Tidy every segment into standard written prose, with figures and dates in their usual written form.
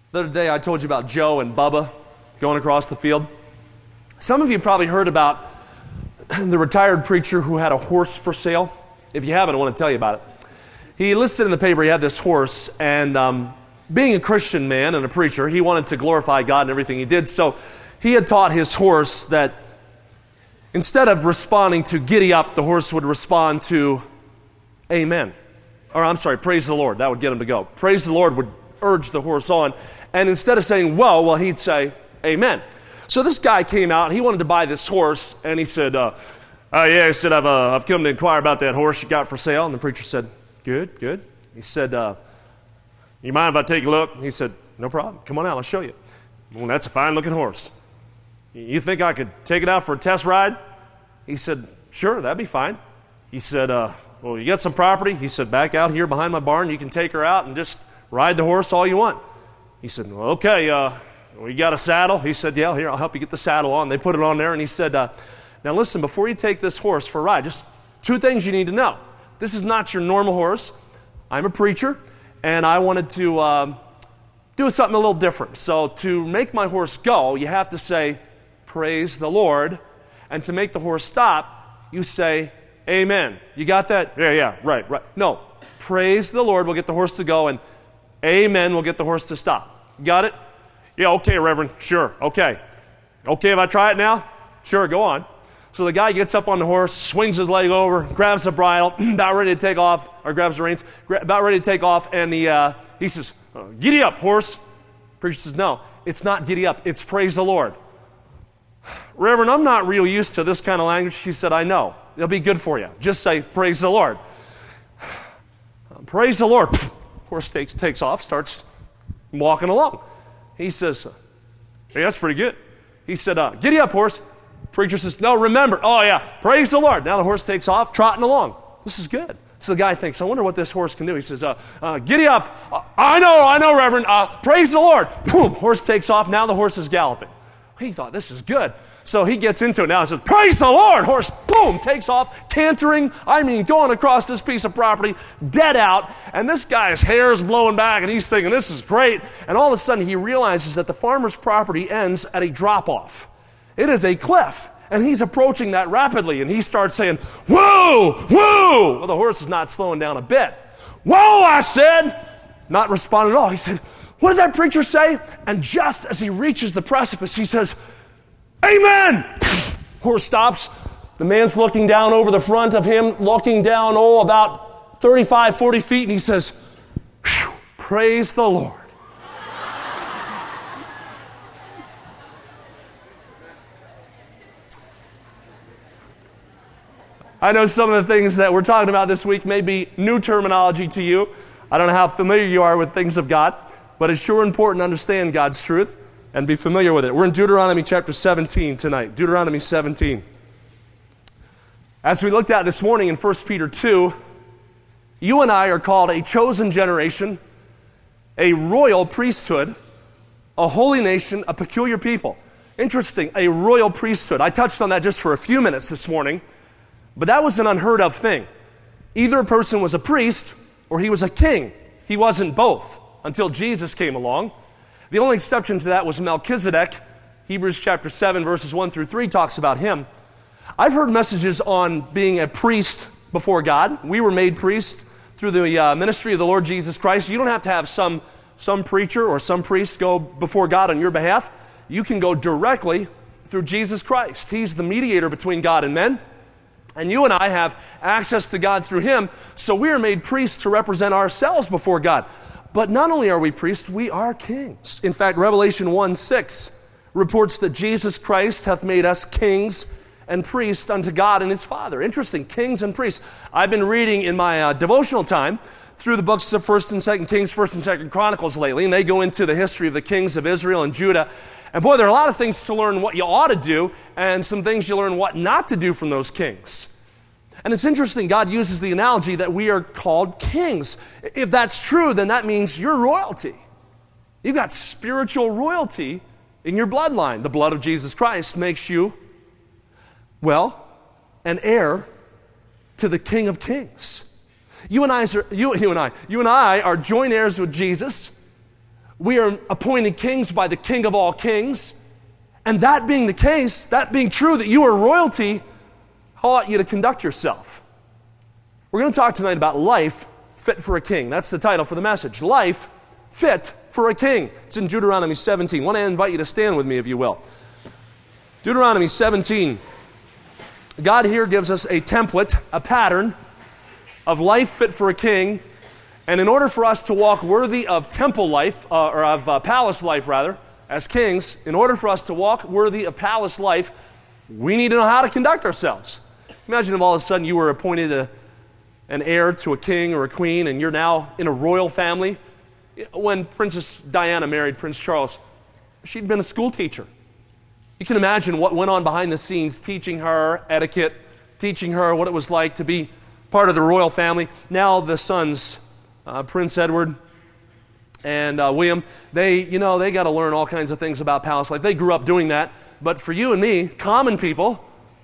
The other day I told you about Joe and Bubba going across the field. Some of you probably heard about the retired preacher who had a horse for sale. If you haven't, I want to tell you about it. He listed in the paper he had this horse, and being a Christian man and a preacher, he wanted to glorify God in everything he did. So he had taught his horse that instead of responding to giddy up, the horse would respond to amen. Or I'm sorry, praise the Lord. That would get him to go. Praise the Lord would urge the horse on. And instead of saying, well, he'd say, amen. So this guy came out, he wanted to buy this horse, and he said, I've come to inquire about that horse you got for sale. And the preacher said, good. He said, you mind if I take a look? He said, no problem. Come on out, I'll show you. Well, that's a fine-looking horse. You think I could take it out for a test ride? He said, sure, that'd be fine. He said, well, you got some property? He said, back out here behind my barn, you can take her out and just ride the horse all you want. He said, well, okay, you got a saddle? He said, yeah, here, I'll help you get the saddle on. They put it on there, and he said, now listen, before you take this horse for a ride, just two things you need to know. This is not your normal horse. I'm a preacher, and I wanted to do something a little different. So to make my horse go, you have to say, praise the Lord, and to make the horse stop, you say, amen. You got that? Yeah, right. No, praise the Lord will get the horse to go, and amen will get the horse to stop. You got it? Yeah, okay, Reverend, sure, okay. Okay if I try it now? Sure, go on. So the guy gets up on the horse, swings his leg over, grabs the bridle, about ready to take off, or grabs the reins, about ready to take off, and he says, giddy up, horse. Preacher says, no, it's not giddy up, it's praise the Lord. Reverend, I'm not real used to this kind of language. He said, I know. It'll be good for you. Just say, praise the Lord. Praise the Lord. Horse takes off, starts walking along. He says, hey, that's pretty good. He said, giddy up, horse. Preacher says, no, remember. Oh, yeah, praise the Lord. Now the horse takes off, trotting along. This is good. So the guy thinks, I wonder what this horse can do. He says, giddy up. I know, Reverend. Praise the Lord. Boom, horse takes off. Now the horse is galloping. He thought, this is good. So he gets into it now and says, praise the Lord. Horse, boom, takes off, cantering, going across this piece of property, dead out. And this guy's hair is blowing back, and he's thinking, this is great. And all of a sudden, he realizes that the farmer's property ends at a drop-off. It is a cliff, and he's approaching that rapidly, and he starts saying, whoa, whoa. Well, the horse is not slowing down a bit. Whoa, I said. Not responding at all. He said, what did that preacher say? And just as he reaches the precipice, he says, amen! Horse stops. The man's looking down over the front of him, looking down, about 35, 40 feet, and he says, praise the Lord. I know some of the things that we're talking about this week may be new terminology to you. I don't know how familiar you are with things of God, but it's sure important to understand God's truth and be familiar with it. We're in Deuteronomy chapter 17 tonight. Deuteronomy 17. As we looked at this morning in 1 Peter 2, you and I are called a chosen generation, a royal priesthood, a holy nation, a peculiar people. Interesting, a royal priesthood. I touched on that just for a few minutes this morning, but that was an unheard of thing. Either a person was a priest or he was a king. He wasn't both until Jesus came along. The only exception to that was Melchizedek. Hebrews chapter 7, verses 1 through 3 talks about him. I've heard messages on being a priest before God. We were made priests through the ministry of the Lord Jesus Christ. You don't have to have some preacher or some priest go before God on your behalf. You can go directly through Jesus Christ. He's the mediator between God and men. And you and I have access to God through him. So we are made priests to represent ourselves before God. But not only are we priests, we are kings. In fact, Revelation 1:6 reports that Jesus Christ hath made us kings and priests unto God and his Father. Interesting, kings and priests. I've been reading in my devotional time through the books of 1st and 2nd Kings, 1st and 2nd Chronicles lately, and they go into the history of the kings of Israel and Judah. And boy, there are a lot of things to learn what you ought to do and some things you learn what not to do from those kings. And it's interesting, God uses the analogy that we are called kings. If that's true, then that means you're royalty. You've got spiritual royalty in your bloodline. The blood of Jesus Christ makes you, well, an heir to the King of Kings. You and I are joint heirs with Jesus. We are appointed kings by the King of all kings. And that being the case, that being true, that you are royalty, how ought you to conduct yourself? We're going to talk tonight about life fit for a king. That's the title for the message. Life fit for a king. It's in Deuteronomy 17. I want to invite you to stand with me, if you will. Deuteronomy 17. God here gives us a template, a pattern of life fit for a king. And in order for us to walk worthy of temple life, or of palace life rather, as kings, in order for us to walk worthy of palace life, we need to know how to conduct ourselves. Imagine if all of a sudden you were appointed an heir to a king or a queen, and you're now in a royal family. When Princess Diana married Prince Charles, she'd been a school teacher. You can imagine what went on behind the scenes, teaching her etiquette, teaching her what it was like to be part of the royal family. Now the sons, Prince Edward and William, they got to learn all kinds of things about palace life. They grew up doing that. But for you and me, common people,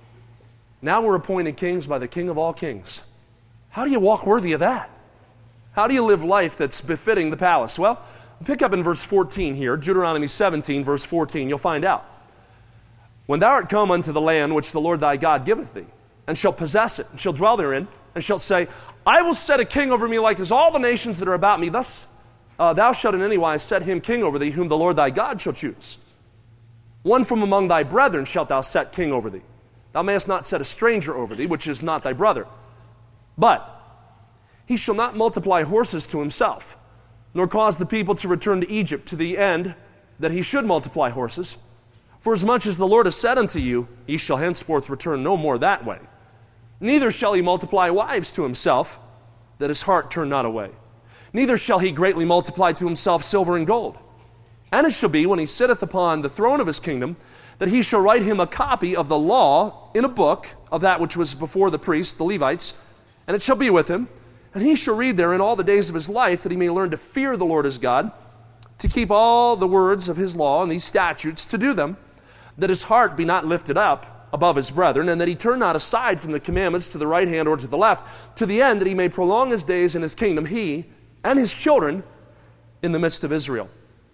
now we're appointed kings by the King of all kings. How do you walk worthy of that? How do you live life that's befitting the palace? Well, pick up in verse 14 here, Deuteronomy 17, verse 14, you'll find out. When thou art come unto the land which the Lord thy God giveth thee, and shalt possess it, and shalt dwell therein, and shalt say, I will set a king over me like as all the nations that are about me. Thus thou shalt in any wise set him king over thee, whom the Lord thy God shall choose. One from among thy brethren shalt thou set king over thee. Thou mayest not set a stranger over thee, which is not thy brother. But he shall not multiply horses to himself, nor cause the people to return to Egypt, to the end that he should multiply horses. For as much as the Lord has said unto you, ye shall henceforth return no more that way. Neither shall he multiply wives to himself, that his heart turn not away. Neither shall he greatly multiply to himself silver and gold. And it shall be, when he sitteth upon the throne of his kingdom, that he shall write him a copy of the law in a book of that which was before the priests, the Levites, and it shall be with him, and he shall read therein all the days of his life, that he may learn to fear the Lord his God, to keep all the words of his law and these statutes, to do them, that his heart be not lifted up above his brethren, and that he turn not aside from the commandments to the right hand or to the left, to the end that he may prolong his days in his kingdom, he and his children in the midst of Israel.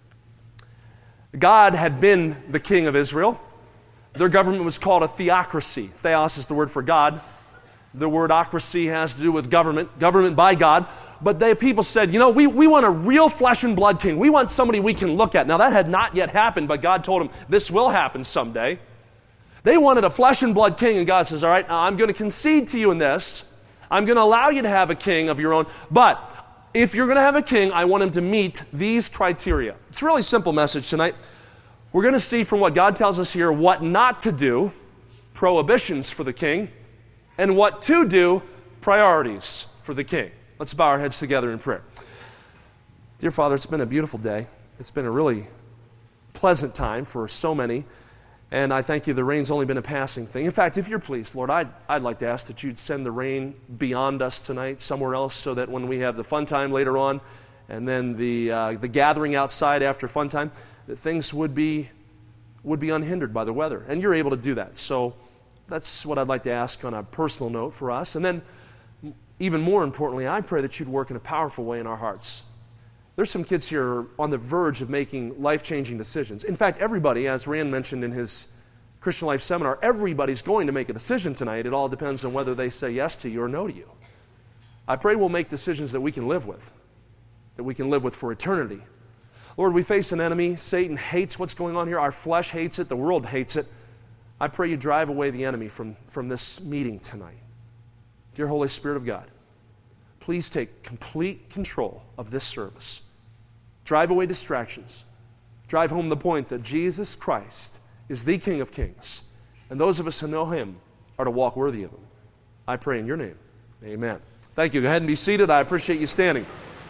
God had been the king of Israel. Their government was called a theocracy. Theos is the word for God. The word ocracy has to do with government by God. But people said, we want a real flesh and blood king. We want somebody we can look at. Now, that had not yet happened, but God told them this will happen someday. They wanted a flesh and blood king, and God says, all right, now I'm going to concede to you in this. I'm going to allow you to have a king of your own. But if you're going to have a king, I want him to meet these criteria. It's a really simple message tonight. We're going to see from what God tells us here what not to do, prohibitions for the king, and what to do, priorities for the king. Let's bow our heads together in prayer. Dear Father, it's been a beautiful day. It's been a really pleasant time for so many, and I thank you the rain's only been a passing thing. In fact, if you're pleased, Lord, I'd like to ask that you'd send the rain beyond us tonight, somewhere else, so that when we have the fun time later on, and then the gathering outside after fun time, that things would be unhindered by the weather. And you're able to do that. So that's what I'd like to ask on a personal note for us. And then, even more importantly, I pray that you'd work in a powerful way in our hearts. There's some kids here on the verge of making life-changing decisions. In fact, everybody, as Rand mentioned in his Christian Life seminar, everybody's going to make a decision tonight. It all depends on whether they say yes to you or no to you. I pray we'll make decisions that we can live with for eternity. Lord, we face an enemy. Satan hates what's going on here. Our flesh hates it. The world hates it. I pray you drive away the enemy from this meeting tonight. Dear Holy Spirit of God, please take complete control of this service. Drive away distractions. Drive home the point that Jesus Christ is the King of Kings, and those of us who know him are to walk worthy of him. I pray in your name. Amen. Thank you. Go ahead and be seated. I appreciate you standing.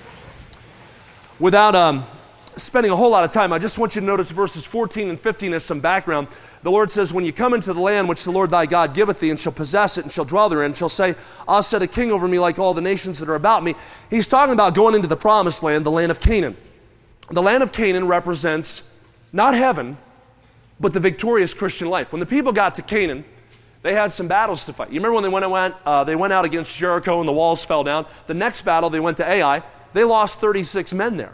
Without spending a whole lot of time, I just want you to notice verses 14 and 15 as some background. The Lord says, when you come into the land which the Lord thy God giveth thee, and shall possess it, and shall dwell therein, and shall say, I'll set a king over me like all the nations that are about me. He's talking about going into the promised land, the land of Canaan. The land of Canaan represents not heaven, but the victorious Christian life. When the people got to Canaan, they had some battles to fight. You remember when they went out against Jericho and the walls fell down? The next battle, they went to Ai. They lost 36 men there.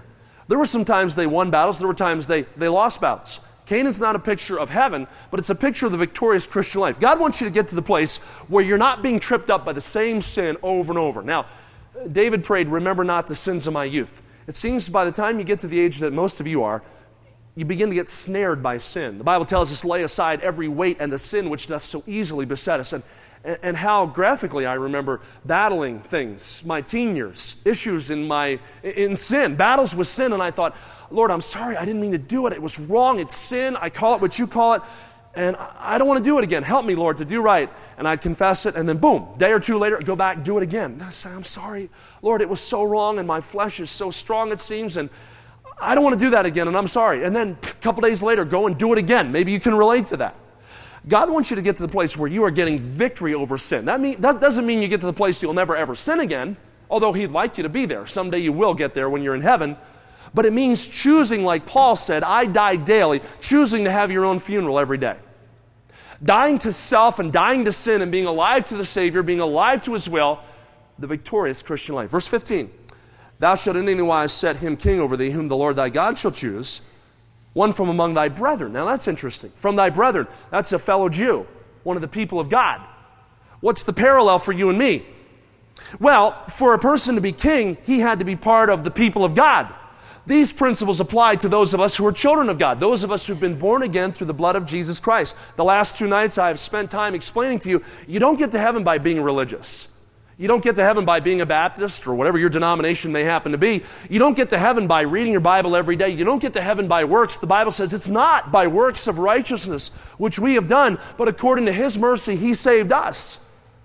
There were some times they won battles, there were times they lost battles. Canaan's not a picture of heaven, but it's a picture of the victorious Christian life. God wants you to get to the place where you're not being tripped up by the same sin over and over. Now, David prayed, remember not the sins of my youth. It seems by the time you get to the age that most of you are, you begin to get snared by sin. The Bible tells us, lay aside every weight and the sin which doth so easily beset us. And how graphically I remember battling things, my teen years, issues in sin, battles with sin, and I thought, Lord, I'm sorry, I didn't mean to do it. It was wrong, it's sin, I call it what you call it, and I don't want to do it again. Help me, Lord, to do right. And I'd confess it, and then boom, day or two later, I'd go back, do it again. And I'd say, I'm sorry, Lord, it was so wrong, and my flesh is so strong, it seems, and I don't want to do that again, and I'm sorry. And then a couple days later, go and do it again. Maybe you can relate to that. God wants you to get to the place where you are getting victory over sin. That doesn't mean you get to the place you'll never ever sin again, although He'd like you to be there. Someday you will get there when you're in heaven. But it means choosing, like Paul said, I die daily, choosing to have your own funeral every day. Dying to self and dying to sin and being alive to the Savior, being alive to His will, the victorious Christian life. Verse 15, thou shalt in any wise set him king over thee, whom the Lord thy God shall choose, one from among thy brethren. Now that's interesting. From thy brethren, that's a fellow Jew, one of the people of God. What's the parallel for you and me? Well, for a person to be king, he had to be part of the people of God. These principles apply to those of us who are children of God, those of us who've been born again through the blood of Jesus Christ. The last 2 nights I have spent time explaining to you, you don't get to heaven by being religious. You don't get to heaven by being a Baptist or whatever your denomination may happen to be. You don't get to heaven by reading your Bible every day. You don't get to heaven by works. The Bible says it's not by works of righteousness which we have done, but according to His mercy, He saved us.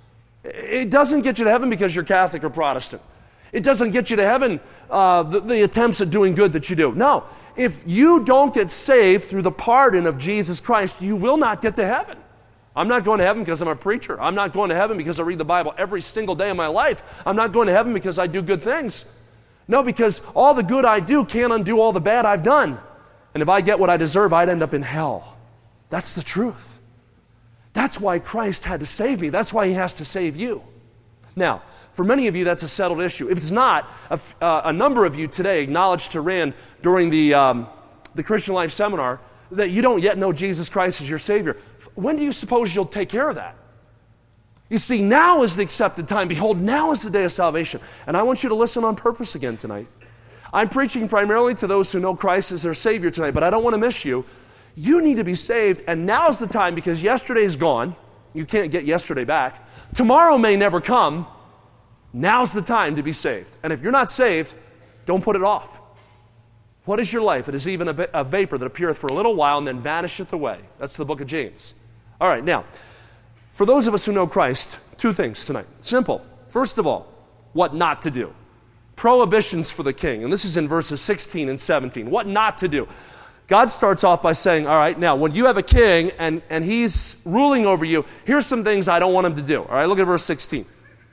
It doesn't get you to heaven because you're Catholic or Protestant. It doesn't get you to heaven, the attempts at doing good that you do. No, if you don't get saved through the pardon of Jesus Christ, you will not get to heaven. I'm not going to heaven because I'm a preacher. I'm not going to heaven because I read the Bible every single day of my life. I'm not going to heaven because I do good things. No, because all the good I do can't undo all the bad I've done. And if I get what I deserve, I'd end up in hell. That's the truth. That's why Christ had to save me. That's why He has to save you. Now, for many of you, that's a settled issue. If it's not, a number of you today acknowledged to Rand during the Christian Life Seminar that you don't yet know Jesus Christ as your Savior. When do you suppose you'll take care of that? You see, now is the accepted time. Behold, now is the day of salvation. And I want you to listen on purpose again tonight. I'm preaching primarily to those who know Christ as their Savior tonight, but I don't want to miss you. You need to be saved, and now's the time because yesterday's gone. You can't get yesterday back. Tomorrow may never come. Now's the time to be saved. And if you're not saved, don't put it off. What is your life? It is even a vapor that appeareth for a little while and then vanisheth away. That's the book of James. All right, now, for those of us who know Christ, 2 things tonight. Simple. First of all, what not to do. Prohibitions for the king. And this is in verses 16 and 17. What not to do. God starts off by saying, all right, now, when you have a king and he's ruling over you, here's some things I don't want him to do. All right, look at verse 16.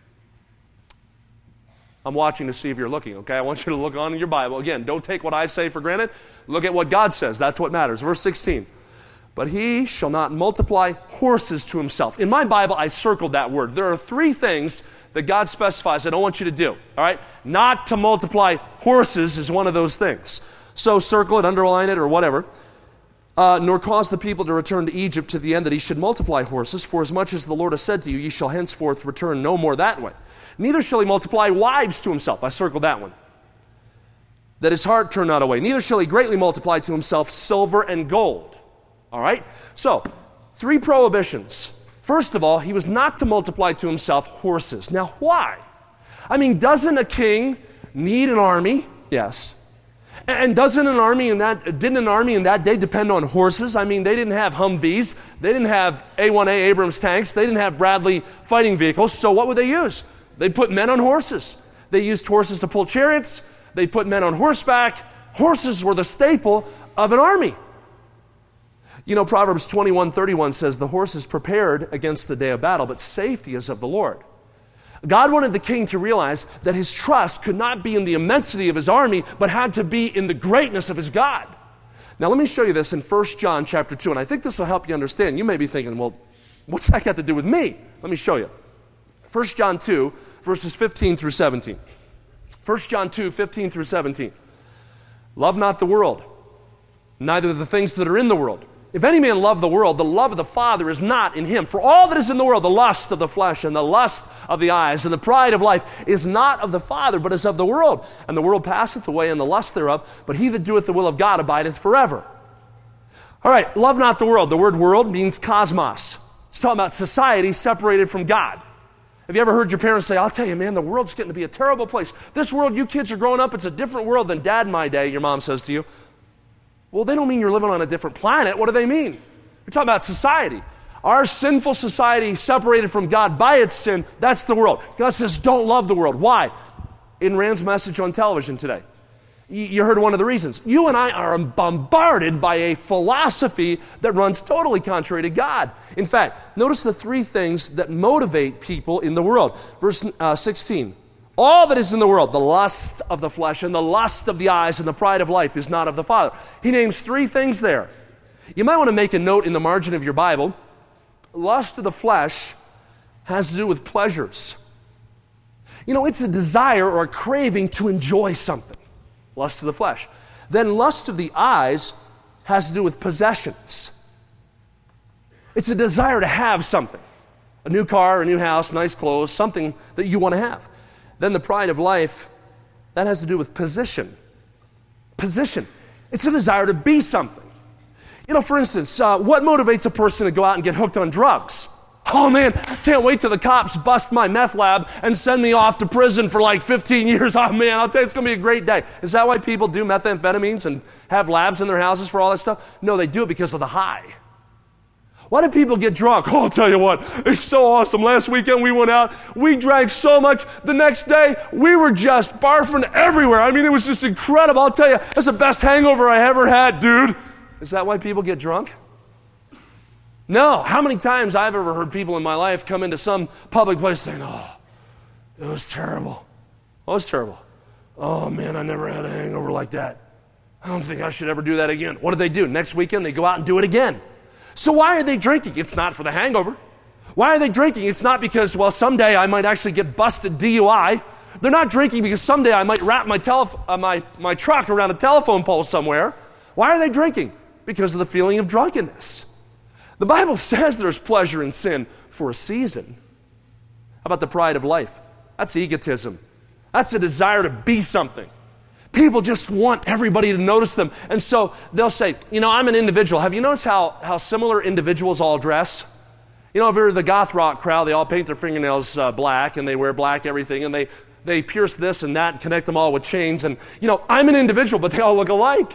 I'm watching to see if you're looking, okay? I want you to look on in your Bible. Again, don't take what I say for granted. Look at what God says. That's what matters. Verse 16. But he shall not multiply horses to himself. In my Bible, I circled that word. There are 3 things that God specifies I don't want you to do, all right? Not to multiply horses is one of those things. So circle it, underline it, or whatever. Nor cause the people to return to Egypt to the end that he should multiply horses, for as much as the Lord has said to you, ye shall henceforth return no more that way. Neither shall he multiply wives to himself. I circled that one. That his heart turn not away. Neither shall he greatly multiply to himself silver and gold. All right? So, 3 prohibitions. First of all, he was not to multiply to himself horses. Now, why? I mean, doesn't a king need an army? Yes. And didn't an army in that day depend on horses? I mean, they didn't have Humvees. They didn't have A-1A Abrams tanks. They didn't have Bradley fighting vehicles. So what would they use? They put men on horses. They used horses to pull chariots. They put men on horseback. Horses were the staple of an army. You know, Proverbs 21:31 says, the horse is prepared against the day of battle, but safety is of the Lord. God wanted the king to realize that his trust could not be in the immensity of his army, but had to be in the greatness of his God. Now let me show you this in 1 John chapter 2, and I think this will help you understand. You may be thinking, well, what's that got to do with me? Let me show you. 1 John 2, verses 15 through 17. 1 John 2, 15 through 17. Love not the world, neither the things that are in the world. If any man love the world, the love of the Father is not in him. For all that is in the world, the lust of the flesh and the lust of the eyes and the pride of life is not of the Father, but is of the world. And the world passeth away and the lust thereof, but he that doeth the will of God abideth forever. All right, love not the world. The word world means cosmos. It's talking about society separated from God. Have you ever heard your parents say, I'll tell you, man, the world's getting to be a terrible place. This world you kids are growing up, it's a different world than Dad in my day, your mom says to you. Well, they don't mean you're living on a different planet. What do they mean? You're talking about society. Our sinful society separated from God by its sin, that's the world. God says, don't love the world. Why? In Rand's message on television today. You heard one of the reasons. You and I are bombarded by a philosophy that runs totally contrary to God. In fact, notice the three things that motivate people in the world. Verse 16. All that is in the world, the lust of the flesh and the lust of the eyes and the pride of life is not of the Father. He names three things there. You might want to make a note in the margin of your Bible. Lust of the flesh has to do with pleasures. You know, it's a desire or a craving to enjoy something. Lust of the flesh. Then lust of the eyes has to do with possessions. It's a desire to have something. A new car, a new house, nice clothes, something that you want to have. Then the pride of life, that has to do with position. Position. It's a desire to be something. You know, for instance, what motivates a person to go out and get hooked on drugs? Oh man, I can't wait till the cops bust my meth lab and send me off to prison for like 15 years. Oh man, I'll tell you, it's going to be a great day. Is that why people do methamphetamines and have labs in their houses for all that stuff? No, they do it because of the high. Why do people get drunk? Oh, I'll tell you what, it's so awesome. Last weekend we went out, we drank so much. The next day, we were just barfing everywhere. I mean, it was just incredible. I'll tell you, that's the best hangover I ever had, dude. Is that why people get drunk? No. How many times I've ever heard people in my life come into some public place saying, oh, it was terrible. Oh, it was terrible. Oh, man, I never had a hangover like that. I don't think I should ever do that again. What do? Next weekend, they go out and do it again. So why are they drinking? It's not for the hangover. Why are they drinking? It's not because, well, someday I might actually get busted DUI. They're not drinking because someday I might wrap my truck around a telephone pole somewhere. Why are they drinking? Because of the feeling of drunkenness. The Bible says there's pleasure in sin for a season. How about the pride of life? That's egotism. That's a desire to be something. People just want everybody to notice them. And so they'll say, you know, I'm an individual. Have you noticed how similar individuals all dress? You know, if you're the goth rock crowd, they all paint their fingernails black and they wear black everything and they pierce this and that and connect them all with chains. And, you know, I'm an individual, but they all look alike.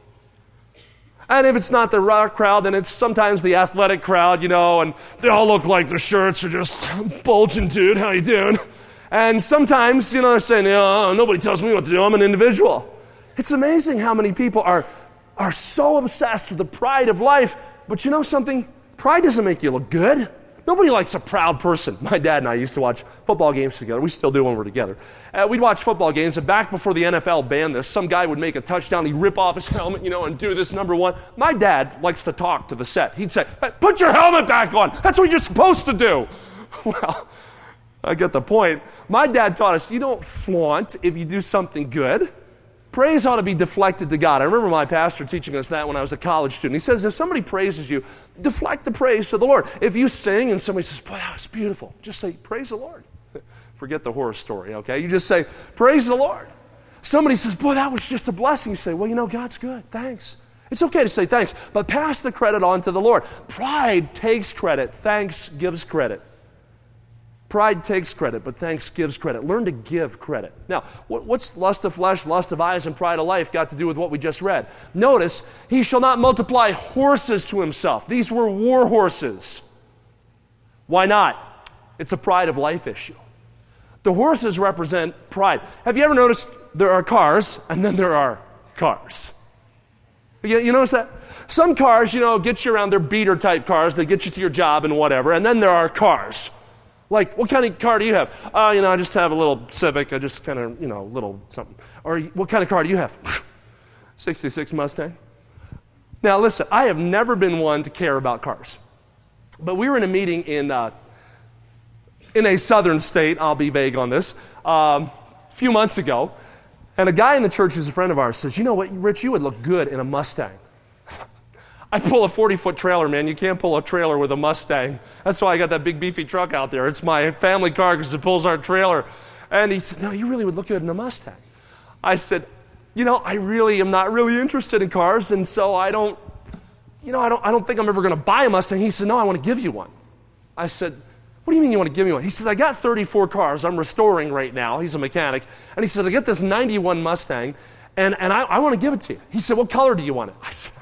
And if it's not the rock crowd, then it's sometimes the athletic crowd, you know, and they all look like their shirts are just bulging, dude. How you doing? And sometimes, you know, they're saying, oh, nobody tells me what to do. I'm an individual. It's amazing how many people are so obsessed with the pride of life. But you know something? Pride doesn't make you look good. Nobody likes a proud person. My dad and I used to watch football games together. We still do when we're together. We'd watch football games, and back before the NFL banned this, some guy would make a touchdown. He'd rip off his helmet, you know, and do this number one. My dad likes to talk to the set. He'd say, hey, put your helmet back on. That's what you're supposed to do. Well, I get the point. My dad taught us you don't flaunt if you do something good. Praise ought to be deflected to God. I remember my pastor teaching us that when I was a college student. He says if somebody praises you, deflect the praise to the Lord. If you sing and somebody says, boy, that was beautiful, just say, praise the Lord. Forget the horror story, okay? You just say, praise the Lord. Somebody says, boy, that was just a blessing. You say, well, you know, God's good. Thanks. It's okay to say thanks, but pass the credit on to the Lord. Pride takes credit. Thanks gives credit. Pride takes credit, but thanks gives credit. Learn to give credit. Now, what's lust of flesh, lust of eyes, and pride of life got to do with what we just read? Notice, he shall not multiply horses to himself. These were war horses. Why not? It's a pride of life issue. The horses represent pride. Have you ever noticed there are cars, and then there are cars? You notice that? Some cars, you know, get you around. They're beater-type cars. They get you to your job and whatever, and then there are cars. Like, what kind of car do you have? You know, I just have a little Civic. I just kind of, you know, little something. Or what kind of car do you have? 66 Mustang. Now, listen, I have never been one to care about cars. But we were in a meeting in a southern state. I'll be vague on this. A few months ago. And a guy in the church who's a friend of ours says, you know what, Rich, you would look good in a Mustang. I pull a 40-foot trailer, man. You can't pull a trailer with a Mustang. That's why I got that big beefy truck out there. It's my family car because it pulls our trailer. And he said, no, you really would look good in a Mustang. I said, you know, I really am not really interested in cars, and so I don't think I'm ever going to buy a Mustang. He said, no, I want to give you one. I said, what do you mean you want to give me one? He said, I got 34 cars I'm restoring right now. He's a mechanic. And he said, I get this 91 Mustang, and I want to give it to you. He said, what color do you want it? I said,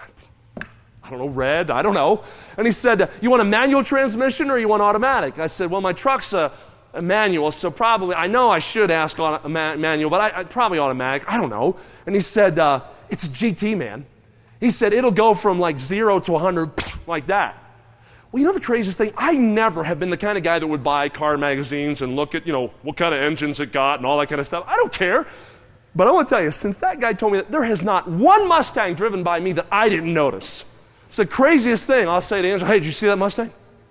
I don't know, red, I don't know. And he said, you want a manual transmission or you want automatic? I said, well, my truck's a manual, so probably, I know I should ask on a manual, but I probably automatic, I don't know. And he said, it's a GT, man. He said, it'll go from like 0 to 100 like that. Well, you know the craziest thing? I never have been the kind of guy that would buy car magazines and look at, what kind of engines it got and all that kind of stuff. I don't care. But I want to tell you, since that guy told me that, there has not one Mustang driven by me that I didn't notice. It's the craziest thing. I'll say to Angela, hey, did you see that Mustang?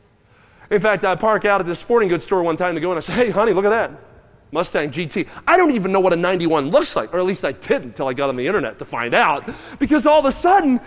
In fact, I park out at this sporting goods store one time to go, and I say, hey, honey, look at that. Mustang GT. I don't even know what a 91 looks like, or at least I didn't until I got on the internet to find out, because all of a sudden,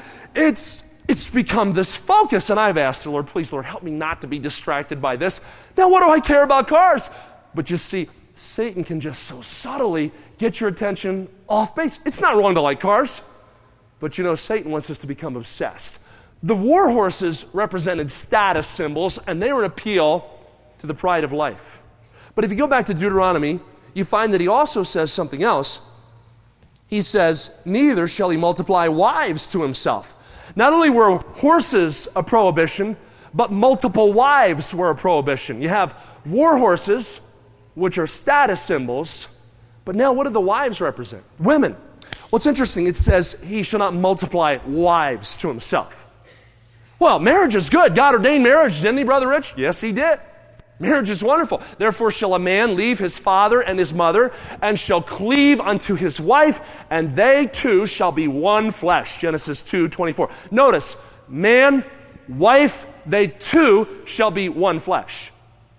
it's become this focus, and I've asked the Lord, please, Lord, help me not to be distracted by this. Now, what do I care about cars? But you see, Satan can just so subtly get your attention off base. It's not wrong to like cars, but Satan wants us to become obsessed. The war horses represented status symbols, and they were an appeal to the pride of life. But if you go back to Deuteronomy, you find that he also says something else. He says, neither shall he multiply wives to himself. Not only were horses a prohibition, but multiple wives were a prohibition. You have war horses, which are status symbols, but now what do the wives represent? Women. What's interesting, it says he shall not multiply wives to himself. Well, marriage is good. God ordained marriage, didn't he, Brother Rich? Yes, he did. Marriage is wonderful. Therefore shall a man leave his father and his mother, and shall cleave unto his wife, and they two shall be one flesh. Genesis 2:24. Notice, man, wife, they two shall be one flesh.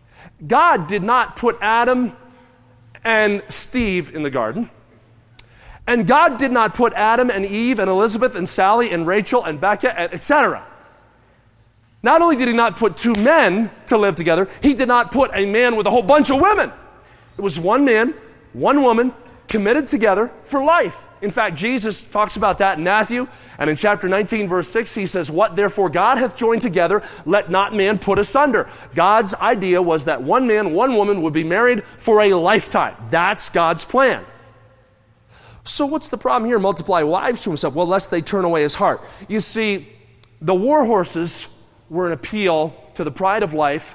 God did not put Adam and Steve in the garden. And God did not put Adam and Eve and Elizabeth and Sally and Rachel and Becca, etc. Not only did he not put two men to live together, he did not put a man with a whole bunch of women. It was one man, one woman, committed together for life. In fact, Jesus talks about that in Matthew, and in chapter 19, verse 6, he says, what therefore God hath joined together, let not man put asunder. God's idea was that one man, one woman would be married for a lifetime. That's God's plan. So what's the problem here? Multiply wives to himself. Well, lest they turn away his heart. You see, the war horses were an appeal to the pride of life.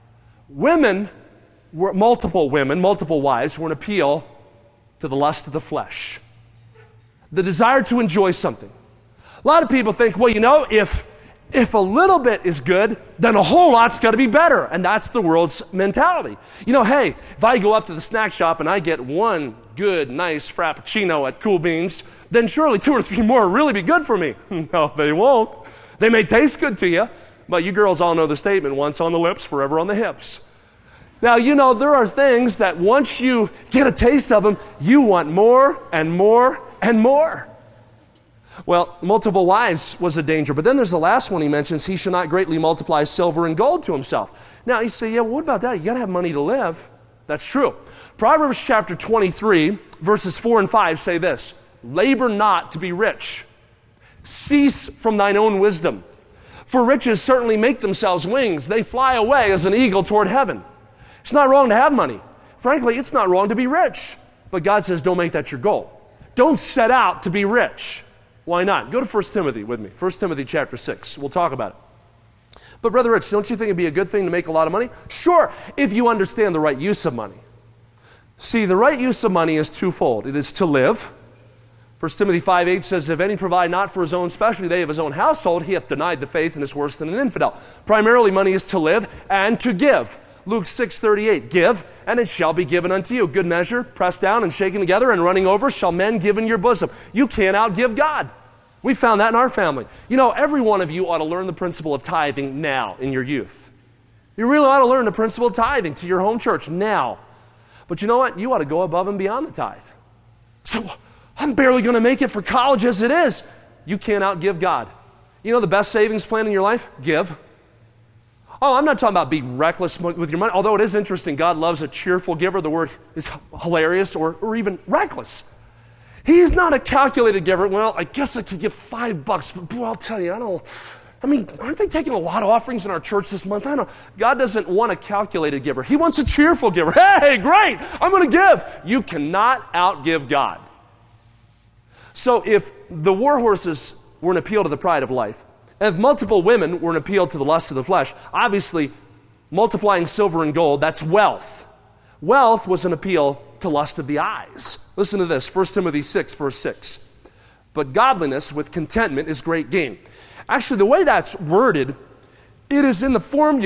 Multiple wives, were an appeal to the lust of the flesh. The desire to enjoy something. A lot of people think, well, if a little bit is good, then a whole lot's got to be better. And that's the world's mentality. Hey, if I go up to the snack shop and I get one good, nice Frappuccino at Cool Beans, then surely 2 or 3 more will really be good for me. No, they won't. They may taste good to you, but you girls all know the statement, once on the lips, forever on the hips. Now, there are things that once you get a taste of them, you want more and more and more. Well, multiple wives was a danger. But then there's the last one he mentions, he shall not greatly multiply silver and gold to himself. Now, you say, well, what about that? You got to have money to live. That's true. Proverbs chapter 23, verses 4 and 5 say this, labor not to be rich. Cease from thine own wisdom. For riches certainly make themselves wings. They fly away as an eagle toward heaven. It's not wrong to have money. Frankly, it's not wrong to be rich. But God says, don't make that your goal. Don't set out to be rich. Why not? Go to 1 Timothy with me. 1 Timothy chapter 6. We'll talk about it. But Brother Rich, don't you think it'd be a good thing to make a lot of money? Sure, if you understand the right use of money. See, the right use of money is twofold. It is to live. 1 Timothy 5:8 says, if any provide not for his own, especially they of his own household, he hath denied the faith and is worse than an infidel. Primarily money is to live and to give. Luke 6:38, give, and it shall be given unto you. Good measure, pressed down and shaken together and running over, shall men give in your bosom. You can't outgive God. We found that in our family. Every one of you ought to learn the principle of tithing now in your youth. You really ought to learn the principle of tithing to your home church now. But you know what? You ought to go above and beyond the tithe. So I'm barely going to make it for college as it is. You can't outgive God. You know the best savings plan in your life? Give. Oh, I'm not talking about being reckless with your money, although it is interesting. God loves a cheerful giver. The word is hilarious or even reckless. He's not a calculated giver. Well, I guess I could give $5, but boy, I'll tell you, aren't they taking a lot of offerings in our church this month? I don't know. God doesn't want a calculated giver. He wants a cheerful giver. Hey, great, I'm going to give. You cannot outgive God. So if the war horses were an appeal to the pride of life, and if multiple women were an appeal to the lust of the flesh, obviously multiplying silver and gold, that's wealth. Wealth was an appeal to lust of the eyes. Listen to this, 1 Timothy 6, verse 6. But godliness with contentment is great gain. Actually, the way that's worded, it is in the form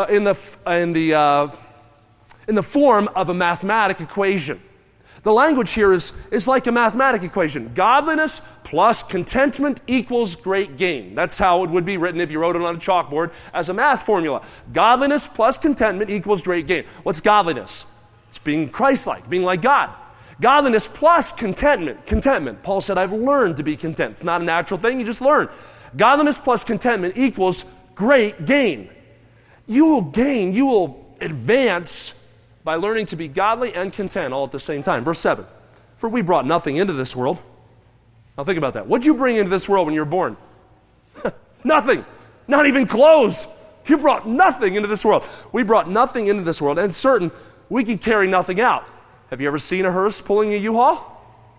of a mathematic equation. The language here is like a mathematic equation. Godliness plus contentment equals great gain. That's how it would be written if you wrote it on a chalkboard as a math formula. Godliness plus contentment equals great gain. What's godliness? It's being Christ-like, being like God. Godliness plus contentment. Contentment. Paul said, I've learned to be content. It's not a natural thing, you just learn. Godliness plus contentment equals great gain. You will gain, you will advance by learning to be godly and content all at the same time. Verse 7, for we brought nothing into this world. Now think about that. What did you bring into this world when you were born? Nothing. Not even clothes. You brought nothing into this world. We brought nothing into this world, and certain, we could carry nothing out. Have you ever seen a hearse pulling a U-Haul?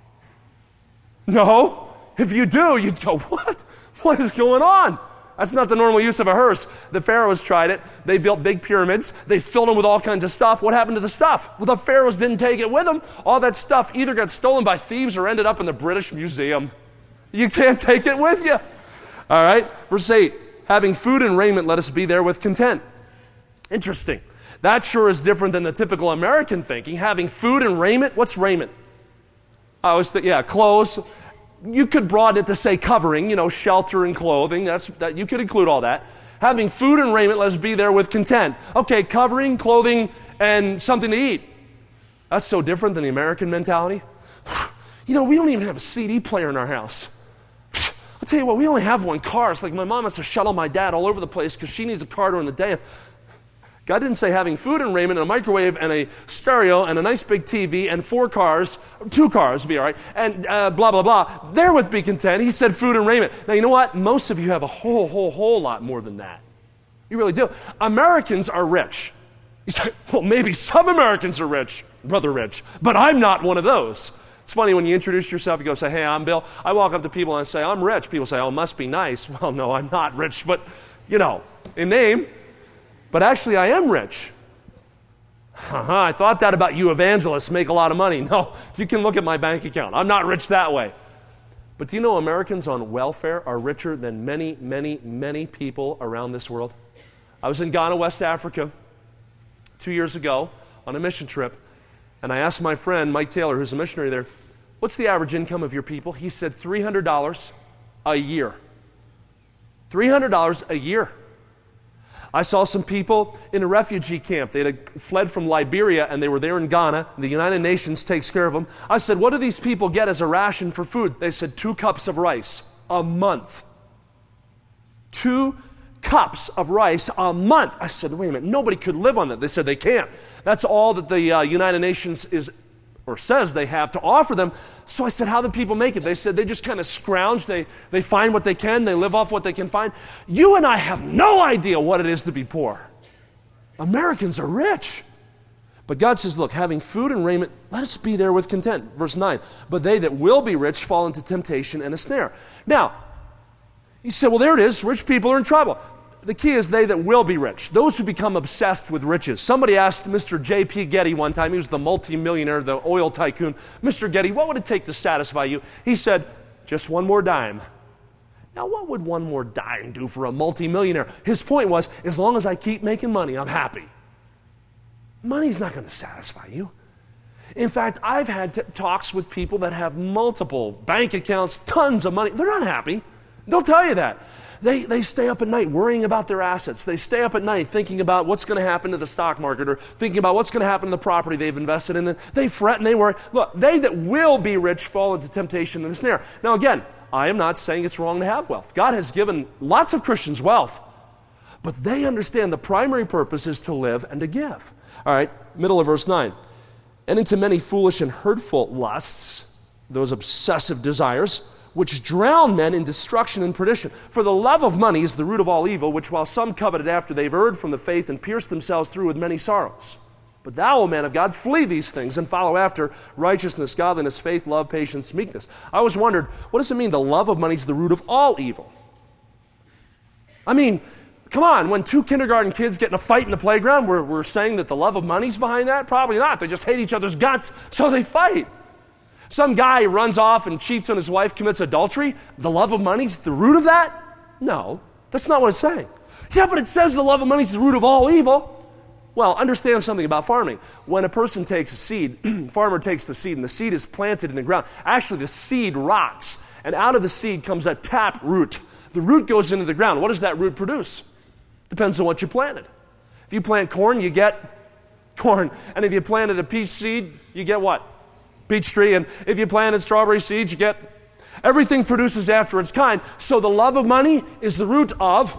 No. If you do, you'd go, what? What is going on? That's not the normal use of a hearse. The pharaohs tried it. They built big pyramids. They filled them with all kinds of stuff. What happened to the stuff? Well, the pharaohs didn't take it with them. All that stuff either got stolen by thieves or ended up in the British Museum. You can't take it with you. All right, verse 8, having food and raiment, let us be there with content. Interesting. That sure is different than the typical American thinking. Having food and raiment, what's raiment? I always think, clothes. You could broaden it to say covering, shelter and clothing. That you could include all that. Having food and raiment, let's be there with content. Okay, covering, clothing, and something to eat. That's so different than the American mentality. We don't even have a CD player in our house. I'll tell you what, we only have one car. It's like my mom has to shuttle my dad all over the place because she needs a car during the day. God didn't say having food and raiment and a microwave and a stereo and a nice big TV and 2 cars would be all right, and blah, blah, blah. Therewith be content. He said food and raiment. Now, you know what? Most of you have a whole lot more than that. You really do. Americans are rich. You say, well, maybe some Americans are rich, Brother Rich, but I'm not one of those. It's funny when you introduce yourself, you go say, hey, I'm Bill. I walk up to people and I say, I'm rich. People say, oh, must be nice. Well, no, I'm not rich, but, in name. But actually, I am rich. I thought that about you evangelists, make a lot of money. No, you can look at my bank account. I'm not rich that way. But do you know Americans on welfare are richer than many, many, many people around this world? I was in Ghana, West Africa, 2 years ago on a mission trip, and I asked my friend, Mike Taylor, who's a missionary there, what's the average income of your people? He said $300 a year. $300 a year. I saw some people in a refugee camp. They had fled from Liberia, and they were there in Ghana. The United Nations takes care of them. I said, what do these people get as a ration for food? They said 2 cups of rice a month. 2 cups of rice a month. I said, wait a minute, nobody could live on that. They said they can't. That's all that the United Nations says they have to offer them. So I said, how do people make it? They said they just kind of scrounge. They find what they can. They live off what they can find. You and I have no idea what it is to be poor. Americans are rich. But God says, look, having food and raiment, let us be there with content. Verse 9, but they that will be rich fall into temptation and a snare. Now, you say, well, there it is. Rich people are in trouble. The key is they that will be rich, those who become obsessed with riches. Somebody asked Mr. J.P. Getty one time, he was the multimillionaire, the oil tycoon, Mr. Getty, what would it take to satisfy you? He said, just one more dime. Now, what would one more dime do for a multimillionaire? His point was, as long as I keep making money, I'm happy. Money's not going to satisfy you. In fact, I've had talks with people that have multiple bank accounts, tons of money. They're not happy. They'll tell you that. They stay up at night worrying about their assets. They stay up at night thinking about what's going to happen to the stock market or thinking about what's going to happen to the property they've invested in. They fret and they worry. Look, they that will be rich fall into temptation and a snare. Now again, I am not saying it's wrong to have wealth. God has given lots of Christians wealth, but they understand the primary purpose is to live and to give. All right, middle of verse 9. And into many foolish and hurtful lusts, those obsessive desires, which drown men in destruction and perdition. For the love of money is the root of all evil, which while some coveted after, they've erred from the faith and pierced themselves through with many sorrows. But thou, O man of God, flee these things and follow after righteousness, godliness, faith, love, patience, meekness. I always wondered, what does it mean the love of money is the root of all evil? I mean, come on, when two kindergarten kids get in a fight in the playground, we're saying that the love of money's behind that? Probably not. They just hate each other's guts, so they fight. Some guy runs off and cheats on his wife, commits adultery. The love of money's the root of that? No, that's not what it's saying. Yeah, but it says the love of money's the root of all evil. Well, understand something about farming. When a person takes a seed, farmer takes the seed, and the seed is planted in the ground. Actually, the seed rots, and out of the seed comes a tap root. The root goes into the ground. What does that root produce? Depends on what you planted. If you plant corn, you get corn. And if you planted a peach seed, you get what? Peach tree. And if you planted strawberry seeds, you get everything produces after its kind. So the love of money is the root of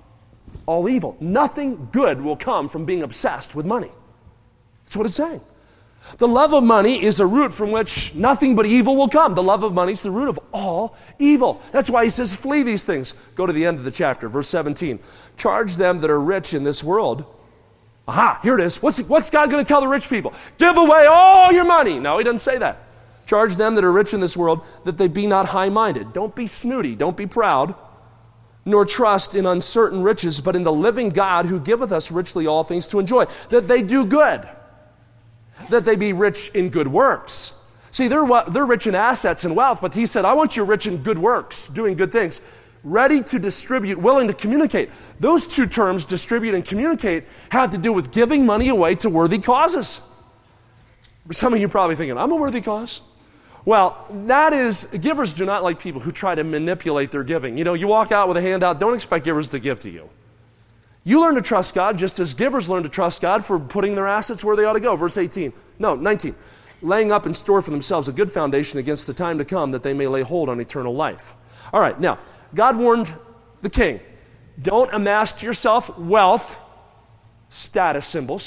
all evil. Nothing good will come from being obsessed with money. That's what it's saying. The love of money is a root from which nothing but evil will come. The love of money is the root of all evil. That's why he says, flee these things. Go to the end of the chapter, verse 17. Charge them that are rich in this world. Aha, here it is. What's God going to tell the rich people? Give away all your money. No, he doesn't say that. Charge them that are rich in this world that they be not high-minded. Don't be snooty. Don't be proud. Nor trust in uncertain riches, but in the living God who giveth us richly all things to enjoy. That they do good. That they be rich in good works. See, they're rich in assets and wealth, but he said, I want you rich in good works, doing good things. Ready to distribute, willing to communicate. Those two terms, distribute and communicate, have to do with giving money away to worthy causes. Some of you are probably thinking, I'm a worthy cause. Well, givers do not like people who try to manipulate their giving. You know, you walk out with a handout, don't expect givers to give to you. You learn to trust God just as givers learn to trust God for putting their assets where they ought to go. Verse 19. Laying up in store for themselves a good foundation against the time to come, that they may lay hold on eternal life. All right, now, God warned the king, don't amass to yourself wealth, status symbols.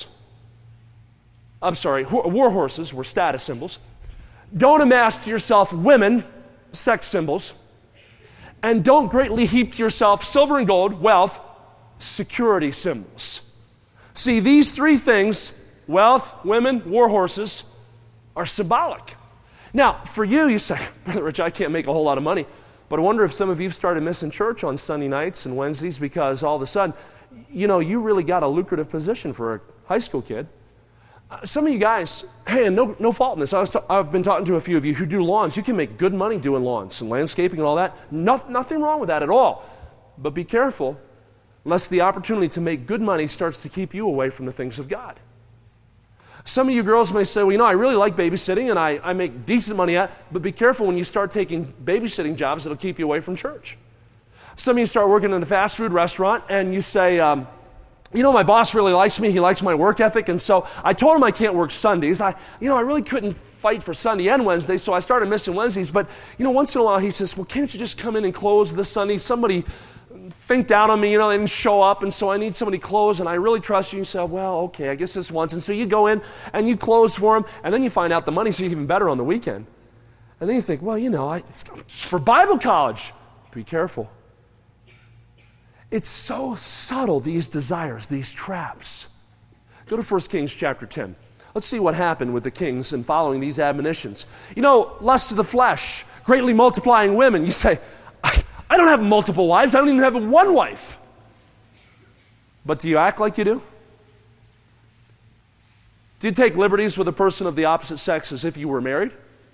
I'm sorry, war horses were status symbols. Don't amass to yourself women, sex symbols. And don't greatly heap to yourself silver and gold, wealth, security symbols. See, these three things, wealth, women, war horses, are symbolic. Now, for you, you say, Brother Rich, I can't make a whole lot of money. But I wonder if some of you have started missing church on Sunday nights and Wednesdays because all of a sudden, you know, you really got a lucrative position for a high school kid. Some of you guys, hey, and no fault in this. I've been talking to a few of you who do lawns. You can make good money doing lawns and landscaping and all that. Nothing wrong with that at all. But be careful, lest the opportunity to make good money starts to keep you away from the things of God. Some of you girls may say, well, you know, I really like babysitting and I make decent money at it, but be careful when you start taking babysitting jobs, it'll keep you away from church. Some of you start working in a fast food restaurant and you say, you know, my boss really likes me, he likes my work ethic, and so I told him I can't work Sundays. I really couldn't fight for Sunday and Wednesday, so I started missing Wednesdays, but, you know, once in a while he says, well, can't you just come in and close this Sunday? Somebody finked out on me, you know, they didn't show up, and so I need somebody to close, and I really trust you. You say, well, okay, I guess this once. And so you go in, and you close for him, and then you find out the money's even better on the weekend. And then you think, well, you know, it's for Bible college. Be careful. It's so subtle, these desires, these traps. Go to 1 Kings chapter 10. Let's see what happened with the kings in following these admonitions. You know, lust of the flesh, greatly multiplying women. You say, I don't have multiple wives. I don't even have one wife. But do you act like you do? Do you take liberties with a person of the opposite sex as if you were married?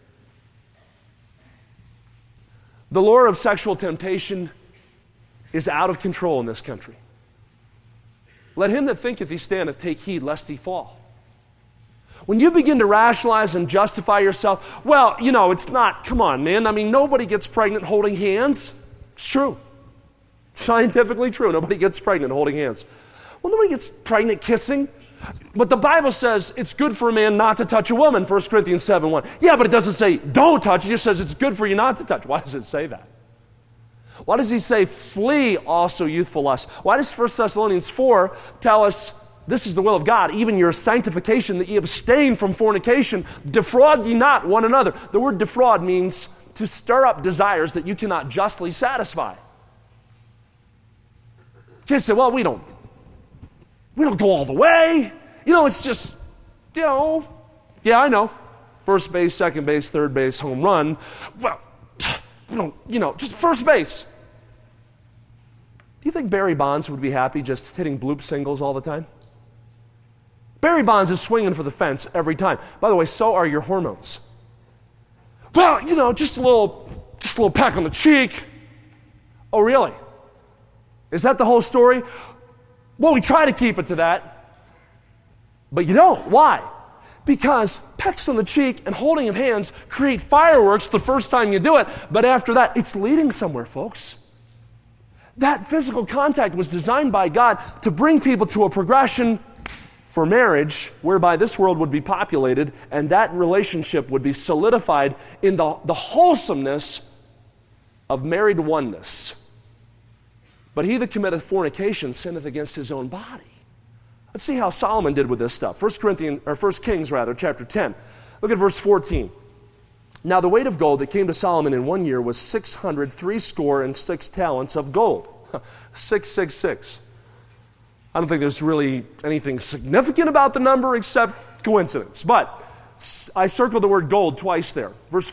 The lure of sexual temptation is out of control in this country. Let him that thinketh he standeth take heed lest he fall. When you begin to rationalize and justify yourself, well, you know, it's not, come on, man. I mean, nobody gets pregnant holding hands. It's true. Scientifically true. Nobody gets pregnant holding hands. Well, nobody gets pregnant kissing. But the Bible says it's good for a man not to touch a woman, 1 Corinthians 7:1. Yeah, but it doesn't say don't touch. It just says it's good for you not to touch. Why does it say that? Why does he say flee also youthful lust? Why does 1 Thessalonians 4 tell us this is the will of God, even your sanctification, that ye abstain from fornication, defraud ye not one another? The word defraud means to stir up desires that you cannot justly satisfy. Kids say, well, we don't go all the way. It's just, yeah, I know. First base, second base, third base, home run. Well, just first base. Do you think Barry Bonds would be happy just hitting bloop singles all the time? Barry Bonds is swinging for the fence every time. By the way, so are your hormones. Well, just a little peck on the cheek. Oh, really? Is that the whole story? Well, we try to keep it to that. But you don't. Why? Because pecks on the cheek and holding of hands create fireworks the first time you do it, but after that, it's leading somewhere, folks. That physical contact was designed by God to bring people to a progression for marriage whereby this world would be populated and that relationship would be solidified in the wholesomeness of married oneness. But he that committeth fornication sinneth against his own body. Let's see how Solomon did with this stuff. 1 Kings, chapter 10. Look at verse 14. Now the weight of gold that came to Solomon in 1 year was 666 talents of gold. 666. I don't think there's really anything significant about the number except coincidence. But I circled the word gold twice there. Verse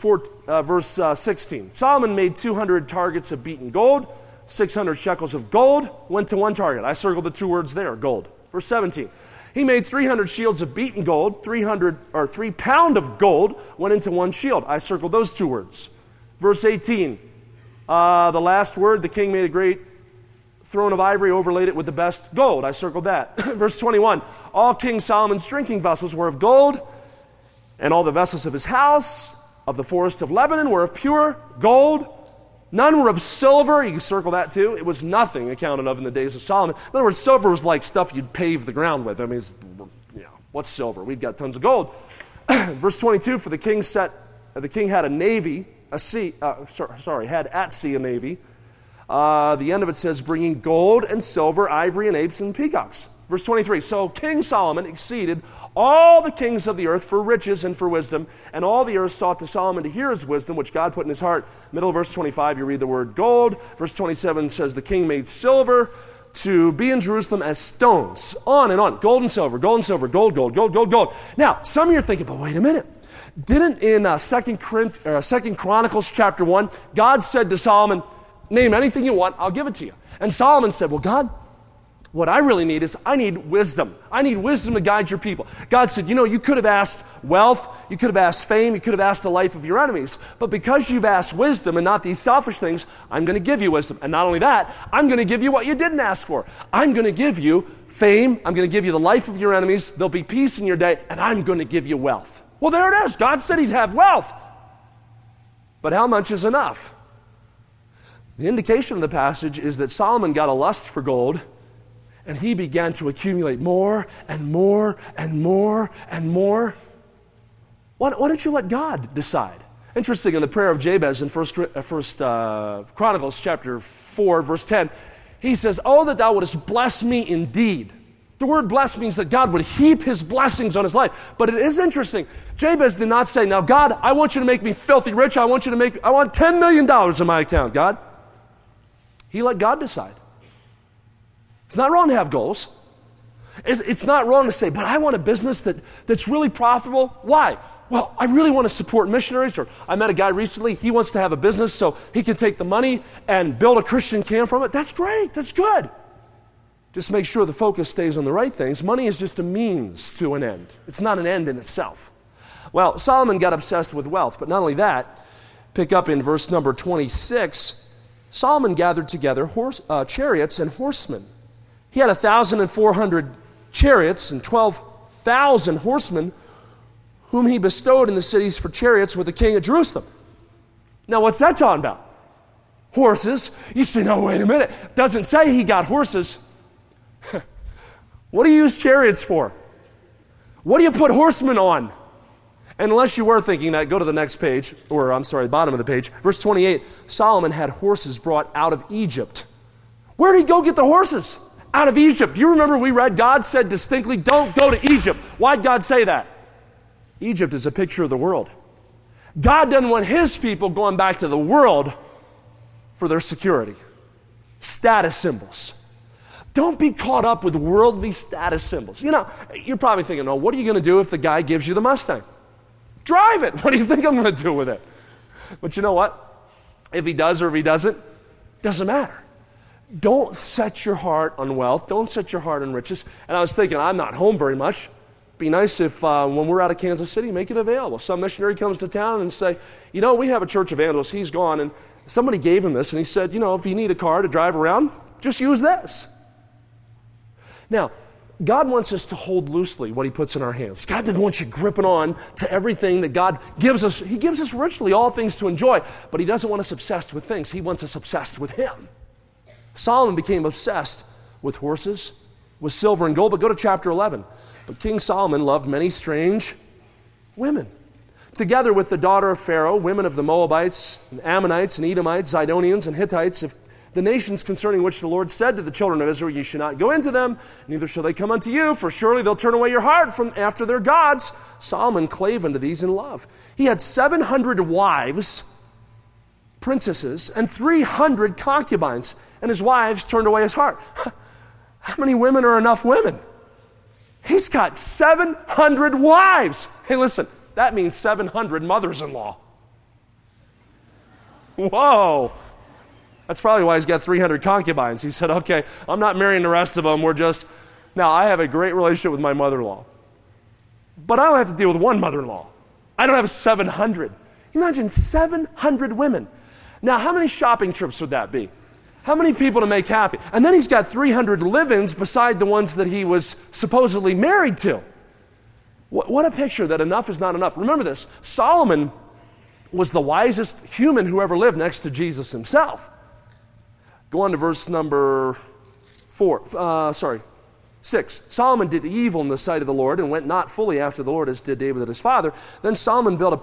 16. Solomon made 200 targets of beaten gold. 600 shekels of gold went to one target. I circled the two words there, gold. Verse 17. He made 300 shields of beaten gold. 3 pound of gold went into one shield. I circled those two words. Verse 18. The last word, the king made a great throne of ivory, overlaid it with the best gold. I circled that. Verse 21. All King Solomon's drinking vessels were of gold, and all the vessels of his house, of the forest of Lebanon, were of pure gold. None were of silver. You can circle that too. It was nothing accounted of in the days of Solomon. In other words, silver was like stuff you'd pave the ground with. I mean, what's silver? We've got tons of gold. Verse 22, for the king had a navy, had at sea a navy. The end of it says, bringing gold and silver, ivory and apes and peacocks. Verse 23, so King Solomon exceeded all the kings of the earth for riches and for wisdom, and all the earth sought to Solomon to hear his wisdom, which God put in his heart. Middle of verse 25, you read the word gold. Verse 27 says, the king made silver to be in Jerusalem as stones. On and on. Gold and silver, gold and silver, gold, gold, gold, gold, gold. Now, some of you are thinking, but wait a minute. Didn't in 2 Chronicles chapter 1, God said to Solomon, name anything you want, I'll give it to you. And Solomon said, well, God, what I really need is I need wisdom. I need wisdom to guide your people. God said, you could have asked wealth, you could have asked fame, you could have asked the life of your enemies. But because you've asked wisdom and not these selfish things, I'm going to give you wisdom. And not only that, I'm going to give you what you didn't ask for. I'm going to give you fame. I'm going to give you the life of your enemies. There'll be peace in your day, and I'm going to give you wealth. Well, there it is. God said he'd have wealth. But how much is enough? The indication of the passage is that Solomon got a lust for gold, and he began to accumulate more and more and more and more. Why don't you let God decide? Interesting, in the prayer of Jabez in 1 Chronicles chapter 4, verse 10, he says, oh, that thou wouldest bless me indeed. The word bless means that God would heap his blessings on his life. But it is interesting. Jabez did not say, now, God, I want you to make me filthy rich. I want $10 million in my account, God. He let God decide. It's not wrong to have goals. It's not wrong to say, but I want a business that's really profitable. Why? Well, I really want to support missionaries. Or I met a guy recently, he wants to have a business so he can take the money and build a Christian camp from it. That's great. That's good. Just make sure the focus stays on the right things. Money is just a means to an end. It's not an end in itself. Well, Solomon got obsessed with wealth, but not only that, pick up in verse number 26, Solomon gathered together chariots and horsemen. He had 1,400 chariots and 12,000 horsemen whom he bestowed in the cities for chariots with the king at Jerusalem. Now, what's that talking about? horses. You say, no, wait a minute. It doesn't say he got horses. What do you use chariots for? What do you put horsemen on? And unless you were thinking that, go to the next page, or I'm sorry, the bottom of the page. Verse 28, Solomon had horses brought out of Egypt. Where did he go get the horses? Out of Egypt. Do you remember we read God said distinctly, don't go to Egypt. Why'd God say that? Egypt is a picture of the world. God doesn't want his people going back to the world for their security. Status symbols. Don't be caught up with worldly status symbols. You know, you're probably thinking, oh, what are you going to do if the guy gives you the Mustang? Drive it. What do you think I'm going to do with it? But you know what? If he does or if he doesn't, doesn't matter. Don't set your heart on wealth. Don't set your heart on riches. And I was thinking, I'm not home very much. Be nice if when we're out of Kansas City, make it available. Some missionary comes to town and say, you know, we have a church evangelist. He's gone. And somebody gave him this. And he said, you know, if you need a car to drive around, just use this. Now, God wants us to hold loosely what he puts in our hands. God didn't want you gripping on to everything that God gives us. He gives us richly all things to enjoy, but he doesn't want us obsessed with things. He wants us obsessed with him. Solomon became obsessed with horses, with silver and gold, but go to chapter 11. But King Solomon loved many strange women. Together with the daughter of Pharaoh, women of the Moabites, and Ammonites, and Edomites, Zidonians, and Hittites, the nations concerning which the Lord said to the children of Israel, ye shall not go into them, neither shall they come unto you, for surely they'll turn away your heart from after their gods. Solomon clave unto these in love. He had 700 wives, princesses, and 300 concubines, and his wives turned away his heart. How many women are enough women? He's got 700 wives. Hey, listen, that means 700 mothers-in-law. Whoa. That's probably why he's got 300 concubines. He said, okay, I'm not marrying the rest of them. Now I have a great relationship with my mother-in-law. But I don't have to deal with one mother-in-law. I don't have 700. Imagine 700 women. Now, how many shopping trips would that be? How many people to make happy? And then he's got 300 live-ins beside the ones that he was supposedly married to. What a picture that enough is not enough. Remember this, Solomon was the wisest human who ever lived next to Jesus himself. Go on to verse number 6. Solomon did evil in the sight of the Lord and went not fully after the Lord as did David his father. Then Solomon built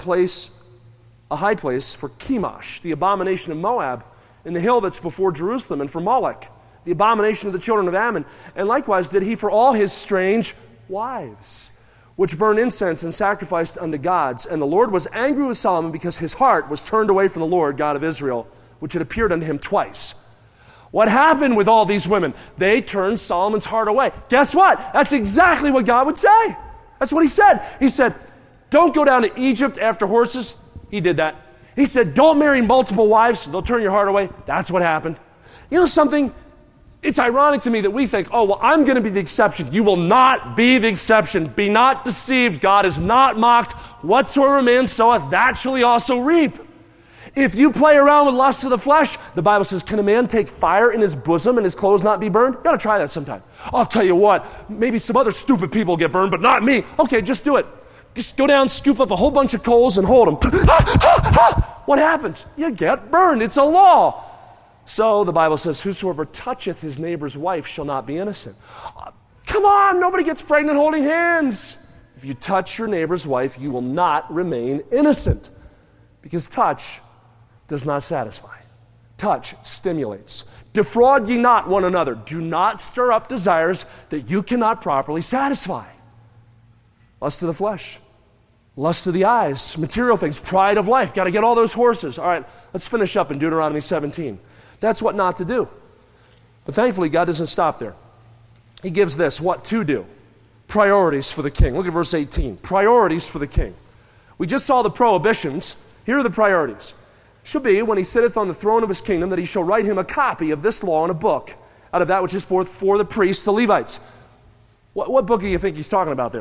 a high place for Chemosh, the abomination of Moab, in the hill that's before Jerusalem, and for Molech, the abomination of the children of Ammon. And likewise did he for all his strange wives, which burned incense and sacrificed unto gods. And the Lord was angry with Solomon because his heart was turned away from the Lord God of Israel, which had appeared unto him twice. What happened with all these women? They turned Solomon's heart away. Guess what? That's exactly what God would say. That's what he said. He said, don't go down to Egypt after horses. He did that. He said, don't marry multiple wives. They'll turn your heart away. That's what happened. You know something? It's ironic to me that we think, oh, well, I'm going to be the exception. You will not be the exception. Be not deceived. God is not mocked. Whatsoever man soweth, that shall he also reap. If you play around with lust of the flesh, the Bible says, can a man take fire in his bosom and his clothes not be burned? You got to try that sometime. I'll tell you what, maybe some other stupid people get burned, but not me. Okay, just do it. Just go down, scoop up a whole bunch of coals and hold them. What happens? You get burned. It's a law. So the Bible says, whosoever toucheth his neighbor's wife shall not be innocent. Come on, nobody gets pregnant holding hands. If you touch your neighbor's wife, you will not remain innocent. Because touch does not satisfy. Touch stimulates. Defraud ye not one another. Do not stir up desires that you cannot properly satisfy. Lust of the flesh, lust of the eyes, material things, pride of life. Got to get all those horses. All right, let's finish up in Deuteronomy 17. That's what not to do. But thankfully, God doesn't stop there. He gives this, what to do. Priorities for the king. Look at verse 18. Priorities for the king. We just saw the prohibitions. Here are the priorities. Shall be, when he sitteth on the throne of his kingdom, that he shall write him a copy of this law in a book, out of that which is forth for the priests, the Levites. What book do you think he's talking about there?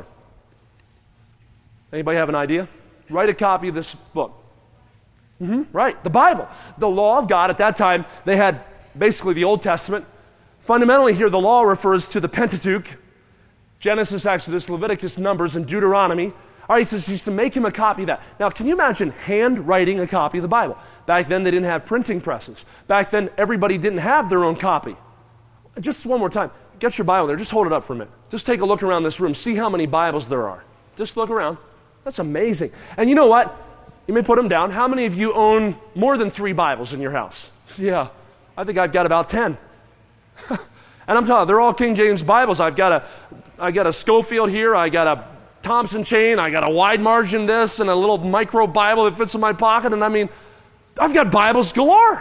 Anybody have an idea? Write a copy of this book. Right, the Bible. The law of God at that time, they had basically the Old Testament. Fundamentally here, the law refers to the Pentateuch, Genesis, Exodus, Leviticus, Numbers, and Deuteronomy. All right, he says he's to make him a copy of that. Now, can you imagine handwriting a copy of the Bible? Back then, they didn't have printing presses. Back then, everybody didn't have their own copy. Just one more time. Get your Bible there. Just hold it up for a minute. Just take a look around this room. See how many Bibles there are. Just look around. That's amazing. And you know what? You may put them down. How many of you own more than 3 Bibles in your house? Yeah, I think I've got about 10. And I'm telling you, they're all King James Bibles. I got a Schofield here. I got a Thompson chain. I got a wide margin this and a little micro Bible that fits in my pocket. And I mean, I've got Bibles galore.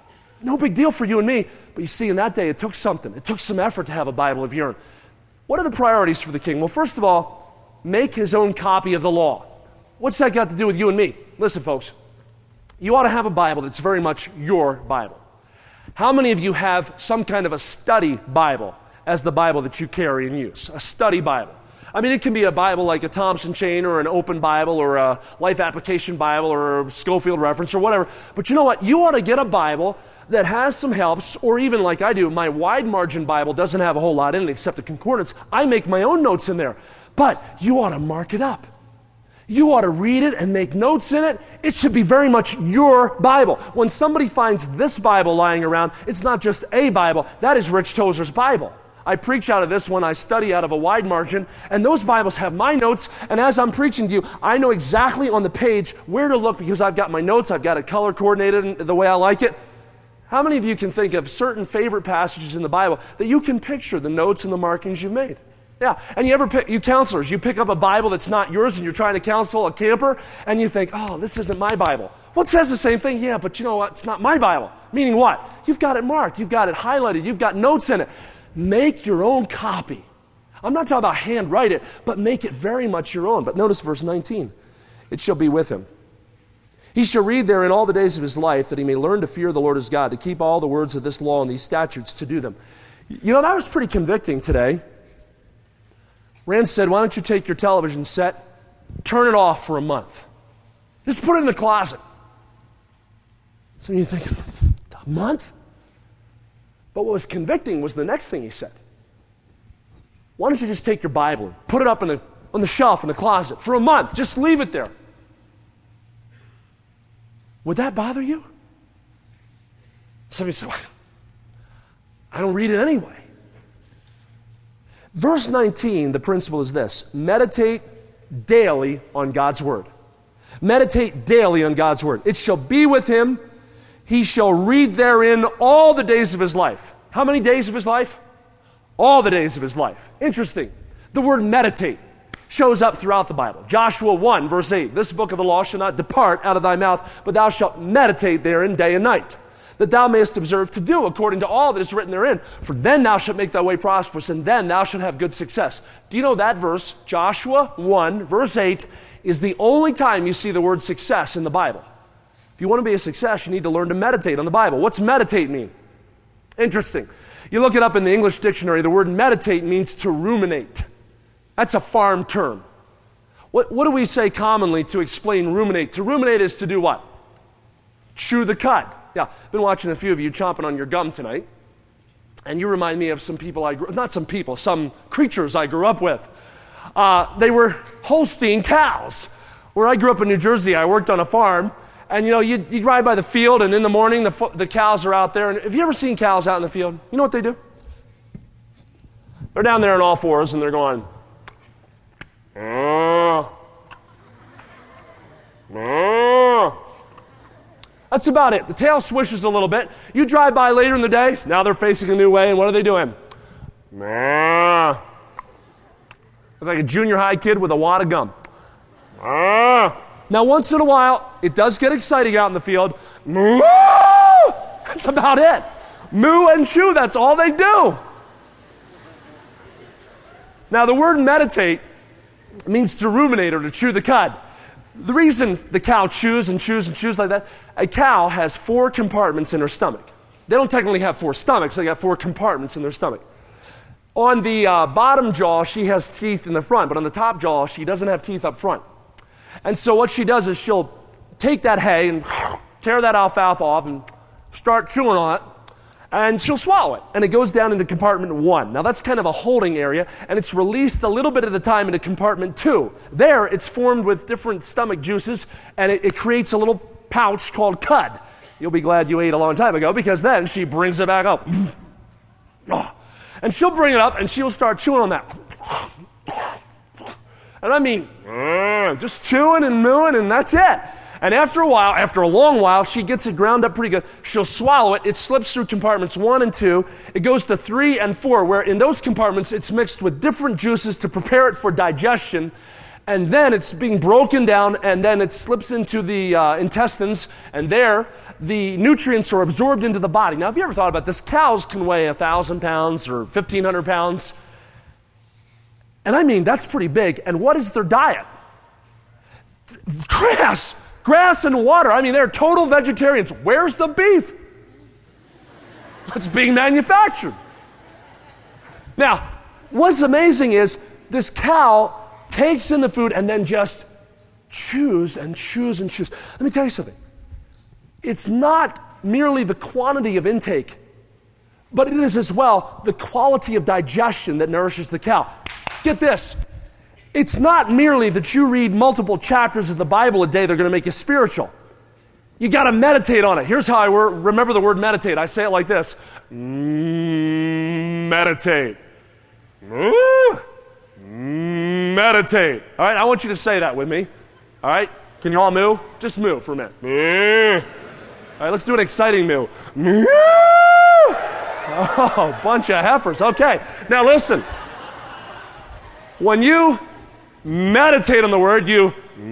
No big deal for you and me. But you see, in that day, it took something. It took some effort to have a Bible of your own. What are the priorities for the king? Well, first of all, make his own copy of the law. What's that got to do with you and me? Listen, folks, you ought to have a Bible that's very much your Bible. How many of you have some kind of a study Bible as the Bible that you carry and use? A study Bible. I mean, it can be a Bible like a Thompson chain or an open Bible or a Life Application Bible or a Schofield reference or whatever. But you know what? You ought to get a Bible that has some helps, or even like I do, my wide margin Bible doesn't have a whole lot in it except the concordance. I make my own notes in there. But you ought to mark it up. You ought to read it and make notes in it. It should be very much your Bible. When somebody finds this Bible lying around, it's not just a Bible. That is Rich Tozer's Bible. I preach out of this one, I study out of a wide margin, and those Bibles have my notes, and as I'm preaching to you, I know exactly on the page where to look because I've got my notes, I've got it color coordinated the way I like it. How many of you can think of certain favorite passages in the Bible that you can picture the notes and the markings you've made? Yeah, and you counselors, you pick up a Bible that's not yours and you're trying to counsel a camper, and you think, oh, this isn't my Bible. Well, it says the same thing. Yeah, but you know what? It's not my Bible. Meaning what? You've got it marked. You've got it highlighted. You've got notes in it. Make your own copy. I'm not talking about handwrite it, but make it very much your own. But notice verse 19. It shall be with him. He shall read therein all the days of his life, that he may learn to fear the Lord his God, to keep all the words of this law and these statutes, to do them. You know, that was pretty convicting today. Rand said, why don't you take your television set, turn it off for a month. Just put it in the closet. So you're thinking, a month? But what was convicting was the next thing he said. Why don't you just take your Bible and put it up on the shelf in the closet for a month? Just leave it there. Would that bother you? Some of you say, well, I don't read it anyway. Verse 19, the principle is this: meditate daily on God's word. Meditate daily on God's word. It shall be with him. He shall read therein all the days of his life. How many days of his life? All the days of his life. Interesting. The word meditate shows up throughout the Bible. Joshua 1, verse 8, this book of the law shall not depart out of thy mouth, but thou shalt meditate therein day and night, that thou mayest observe to do according to all that is written therein. For then thou shalt make thy way prosperous, and then thou shalt have good success. Do you know that verse, Joshua 1, verse 8, is the only time you see the word success in the Bible? If you want to be a success, you need to learn to meditate on the Bible. What's meditate mean? Interesting. You look it up in the English dictionary, the word meditate means to ruminate. That's a farm term. What do we say commonly to explain ruminate? To ruminate is to do what? Chew the cud. Yeah, I've been watching a few of you chomping on your gum tonight, and you remind me of some creatures I grew up with. They were Holstein cows. Where I grew up in New Jersey, I worked on a farm, and you know, you drive by the field, and in the morning, the cows are out there. And have you ever seen cows out in the field? You know what they do? They're down there on all fours, and they're going, That's about it. The tail swishes a little bit. You drive by later in the day, now they're facing a new way, and what are they doing? It's like a junior high kid with a wad of gum. Now, once in a while, it does get exciting out in the field. Moo! That's about it. Moo and chew, that's all they do. Now, the word meditate means to ruminate or to chew the cud. The reason the cow chews and chews and chews like that, a cow has 4 compartments in her stomach. They don't technically have 4 stomachs, they got 4 compartments in their stomach. On the bottom jaw, she has teeth in the front, but on the top jaw, she doesn't have teeth up front. And so what she does is she'll take that hay and tear that alfalfa off and start chewing on it. And she'll swallow it, and it goes down into compartment 1. Now that's kind of a holding area, and it's released a little bit at a time into compartment 2. There, it's formed with different stomach juices, and it creates a little pouch called cud. You'll be glad you ate a long time ago, because then she brings it back up. And she'll bring it up, and she'll start chewing on that. And I mean, just chewing and mooing, and that's it. And after a long while, she gets it ground up pretty good. She'll swallow it. It slips through compartments 1 and 2. It goes to 3 and 4, where in those compartments, it's mixed with different juices to prepare it for digestion. And then it's being broken down, and then it slips into the intestines, and there, the nutrients are absorbed into the body. Now, have you ever thought about this? Cows can weigh 1,000 pounds or 1,500 pounds. And I mean, that's pretty big. And what is their diet? Grass and water. I mean, they're total vegetarians. Where's the beef? It's being manufactured. Now, what's amazing is this cow takes in the food and then just chews and chews and chews. Let me tell you something. It's not merely the quantity of intake, but it is as well the quality of digestion that nourishes the cow. Get this. It's not merely that you read multiple chapters of the Bible a day that are going to make you spiritual. You got to meditate on it. Here's how I remember the word meditate. I say it like this. Meditate. Meditate. All right, I want you to say that with me. All right, can you all moo? Just moo for a minute. All right, let's do an exciting moo. Oh, bunch of heifers. Okay, now listen. When you meditate on the word, you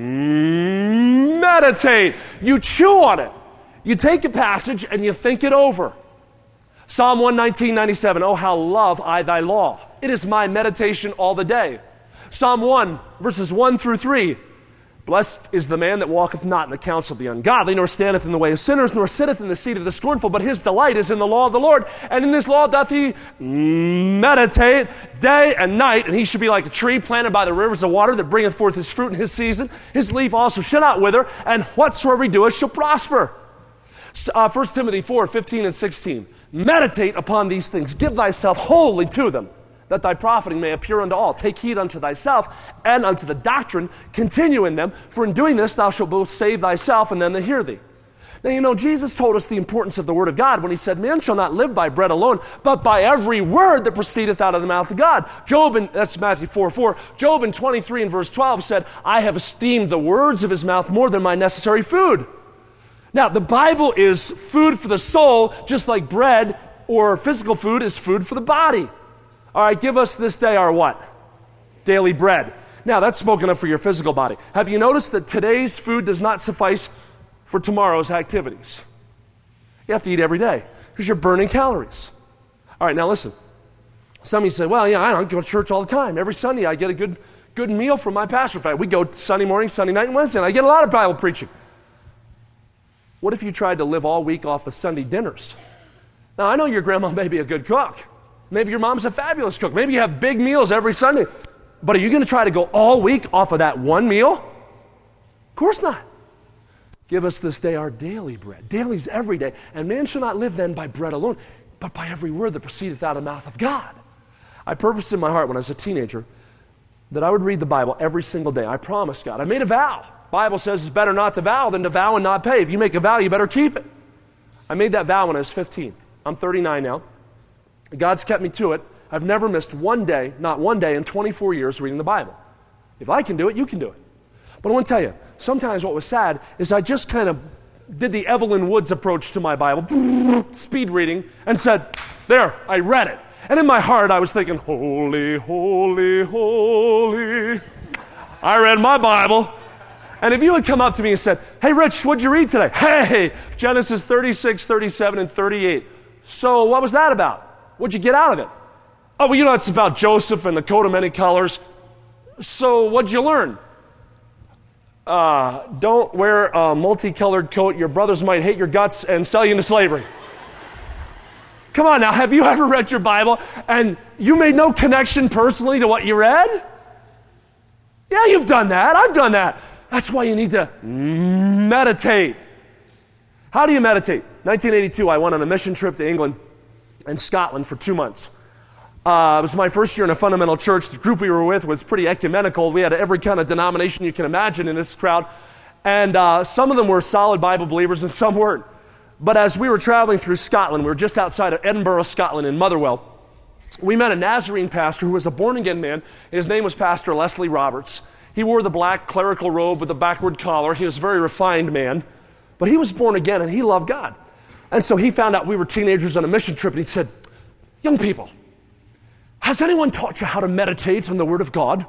meditate. You chew on it. You take a passage and you think it over. Psalm 119:97, oh, how love I thy law. It is my meditation all the day. Psalm 1, verses 1 through 3, blessed is the man that walketh not in the counsel of the ungodly, nor standeth in the way of sinners, nor sitteth in the seat of the scornful, but his delight is in the law of the Lord, and in his law doth he meditate day and night, and he should be like a tree planted by the rivers of water that bringeth forth his fruit in his season. His leaf also shall not wither, and whatsoever he doeth shall prosper. 1 Timothy 4:15 and 16. Meditate upon these things. Give thyself wholly to them, that thy profiting may appear unto all. Take heed unto thyself and unto the doctrine. Continue in them, for in doing this thou shalt both save thyself and them that hear thee. Now, you know, Jesus told us the importance of the word of God when he said, man shall not live by bread alone, but by every word that proceedeth out of the mouth of God. That's Matthew 4:4. Job in 23 and verse 12 said, I have esteemed the words of his mouth more than my necessary food. Now, the Bible is food for the soul, just like bread or physical food is food for the body. All right, give us this day our what? Daily bread. Now, that's spoken of for your physical body. Have you noticed that today's food does not suffice for tomorrow's activities? You have to eat every day because you're burning calories. All right, now listen. Some of you say, well, yeah, I don't go to church all the time. Every Sunday I get a good meal from my pastor. In fact, we go Sunday morning, Sunday night, and Wednesday, and I get a lot of Bible preaching. What if you tried to live all week off of Sunday dinners? Now, I know your grandma may be a good cook. Maybe your mom's a fabulous cook. Maybe you have big meals every Sunday. But are you going to try to go all week off of that one meal? Of course not. Give us this day our daily bread. Daily's every day. And man shall not live then by bread alone, but by every word that proceedeth out of the mouth of God. I purposed in my heart when I was a teenager that I would read the Bible every single day. I promised God. I made a vow. The Bible says it's better not to vow than to vow and not pay. If you make a vow, you better keep it. I made that vow when I was 15. I'm 39 now. God's kept me to it. I've never missed one day, not one day in 24 years reading the Bible. If I can do it, you can do it. But I want to tell you, sometimes what was sad is I just kind of did the Evelyn Woods approach to my Bible, speed reading, and said, there, I read it. And in my heart, I was thinking, holy, holy, holy. I read my Bible. And if you had come up to me and said, hey, Rich, what'd you read today? Hey, Genesis 36, 37, and 38. So what was that about? What'd you get out of it? Oh, well, you know, it's about Joseph and the coat of many colors. So what'd you learn? Don't wear a multicolored coat. Your brothers might hate your guts and sell you into slavery. Come on now, have you ever read your Bible and you made no connection personally to what you read? Yeah, you've done that. I've done that. That's why you need to meditate. How do you meditate? 1982, I went on a mission trip to England. in Scotland for 2 months. It was my first year in a fundamental church. The group we were with was pretty ecumenical. We had every kind of denomination you can imagine in this crowd. And some of them were solid Bible believers and some weren't. But as we were traveling through Scotland, we were just outside of Edinburgh, Scotland, in Motherwell. We met a Nazarene pastor who was a born-again man. His name was Pastor Leslie Roberts. He wore the black clerical robe with the backward collar. He was a very refined man. But he was born again and he loved God. And so he found out we were teenagers on a mission trip and he said, young people, has anyone taught you how to meditate on the Word of God?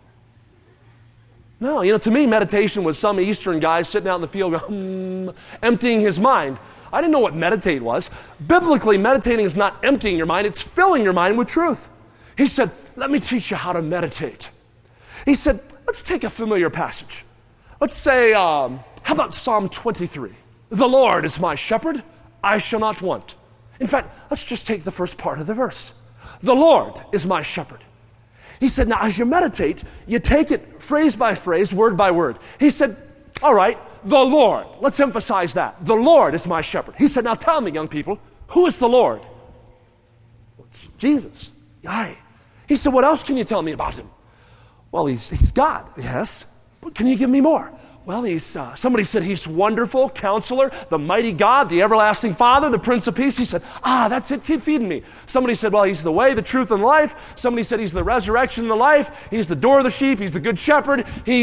No, to me, meditation was some Eastern guy sitting out in the field emptying his mind. I didn't know what meditate was. Biblically, meditating is not emptying your mind, it's filling your mind with truth. He said, let me teach you how to meditate. He said, let's take a familiar passage. Let's say, how about Psalm 23? The Lord is my shepherd, I shall not want. In fact, let's just take the first part of the verse. The Lord is my shepherd. He said, now as you meditate, you take it phrase by phrase, word by word. He said, all right, the Lord. Let's emphasize that. The Lord is my shepherd. He said, now tell me, young people, who is the Lord? Well, it's Jesus. Aye. He said, what else can you tell me about him? Well, he's God. Yes. But can you give me more? Well, somebody said he's wonderful, counselor, the mighty God, the everlasting Father, the Prince of Peace. He said, that's it, keep feeding me. Somebody said, well, he's the way, the truth, and life. Somebody said he's the resurrection and the life. He's the door of the sheep. He's the good shepherd.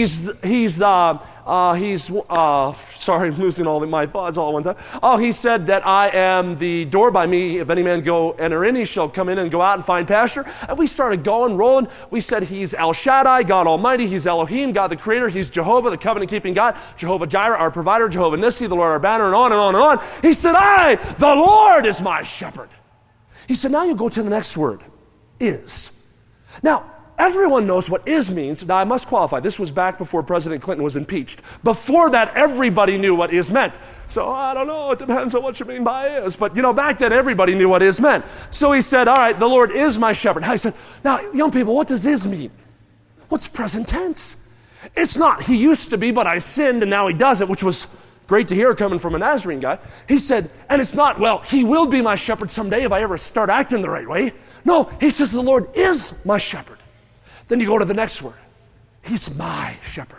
Sorry, I'm losing all my thoughts all at one time. Oh, he said that I am the door. By me, if any man go enter in, he shall come in and go out and find pasture. And we started going, rolling. We said he's El Shaddai, God Almighty. He's Elohim, God the Creator. He's Jehovah, the covenant-keeping God. Jehovah Jireh, our provider. Jehovah Nissi, the Lord our banner, and on and on and on. He said, the Lord is my shepherd. He said, now you go to the next word, is. Now, everyone knows what is means. Now, I must qualify. This was back before President Clinton was impeached. Before that, everybody knew what is meant. So, I don't know. It depends on what you mean by is. But, back then, everybody knew what is meant. So he said, all right, the Lord is my shepherd. I said, now, young people, what does is mean? What's present tense? It's not, he used to be, but I sinned, and now he does it, which was great to hear coming from a Nazarene guy. He said, and it's not, well, he will be my shepherd someday if I ever start acting the right way. No, he says the Lord is my shepherd. Then you go to the next word. He's my shepherd.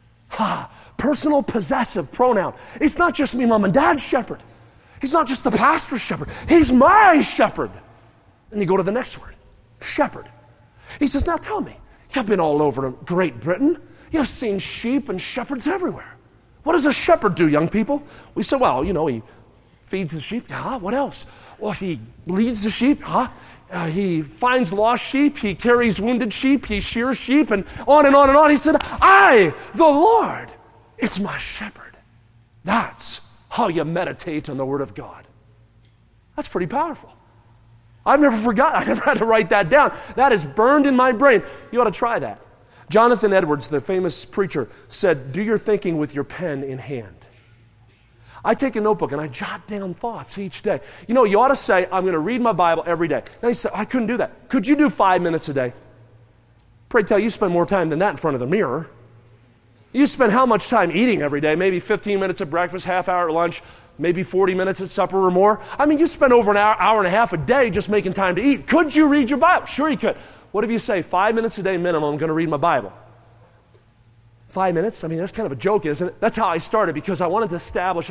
Personal possessive pronoun. It's not just me, mom and dad's shepherd. He's not just the pastor's shepherd. He's my shepherd. Then you go to the next word. Shepherd. He says, now tell me, you've been all over Great Britain. You've seen sheep and shepherds everywhere. What does a shepherd do, young people? We said, well, he feeds the sheep. What else? Well, he leads the sheep. He finds lost sheep, he carries wounded sheep, he shears sheep, and on and on and on. He said, the Lord, is my shepherd. That's how you meditate on the Word of God. That's pretty powerful. I've never forgotten, I never had to write that down. That is burned in my brain. You ought to try that. Jonathan Edwards, the famous preacher, said, do your thinking with your pen in hand. I take a notebook and I jot down thoughts each day. You ought to say, I'm going to read my Bible every day. Now you say, I couldn't do that. Could you do 5 minutes a day? Pray tell, you spend more time than that in front of the mirror. You spend how much time eating every day? Maybe 15 minutes at breakfast, half hour at lunch, maybe 40 minutes at supper or more. I mean, you spend over an hour and a half a day just making time to eat. Could you read your Bible? Sure you could. What if you say 5 minutes a day minimum, I'm going to read my Bible? 5 minutes? I mean, that's kind of a joke, isn't it? That's how I started because I wanted to establish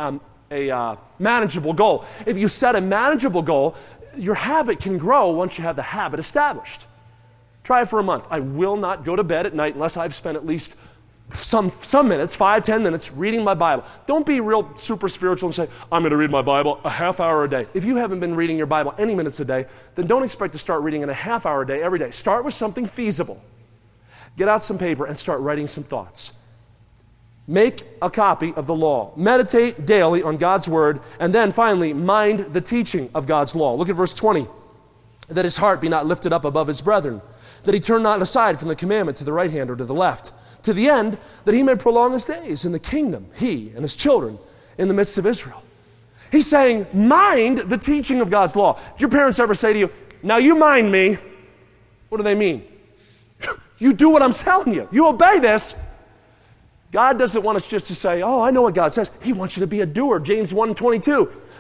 a manageable goal. If you set a manageable goal, your habit can grow once you have the habit established. Try it for a month. I will not go to bed at night unless I've spent at least some minutes, 5-10 minutes, reading my Bible. Don't be real super spiritual and say, I'm going to read my Bible a half hour a day. If you haven't been reading your Bible any minutes a day, then don't expect to start reading in a half hour a day every day. Start with something feasible. Get out some paper and start writing some thoughts. Make a copy of the law. Meditate daily on God's word. And then finally, mind the teaching of God's law. Look at verse 20. That his heart be not lifted up above his brethren. That he turn not aside from the commandment to the right hand or to the left. To the end that he may prolong his days in the kingdom, he and his children in the midst of Israel. He's saying, mind the teaching of God's law. Did your parents ever say to you, now you mind me? What do they mean? You do what I'm telling you. You obey this. God doesn't want us just to say, oh, I know what God says. He wants you to be a doer. James 1:22.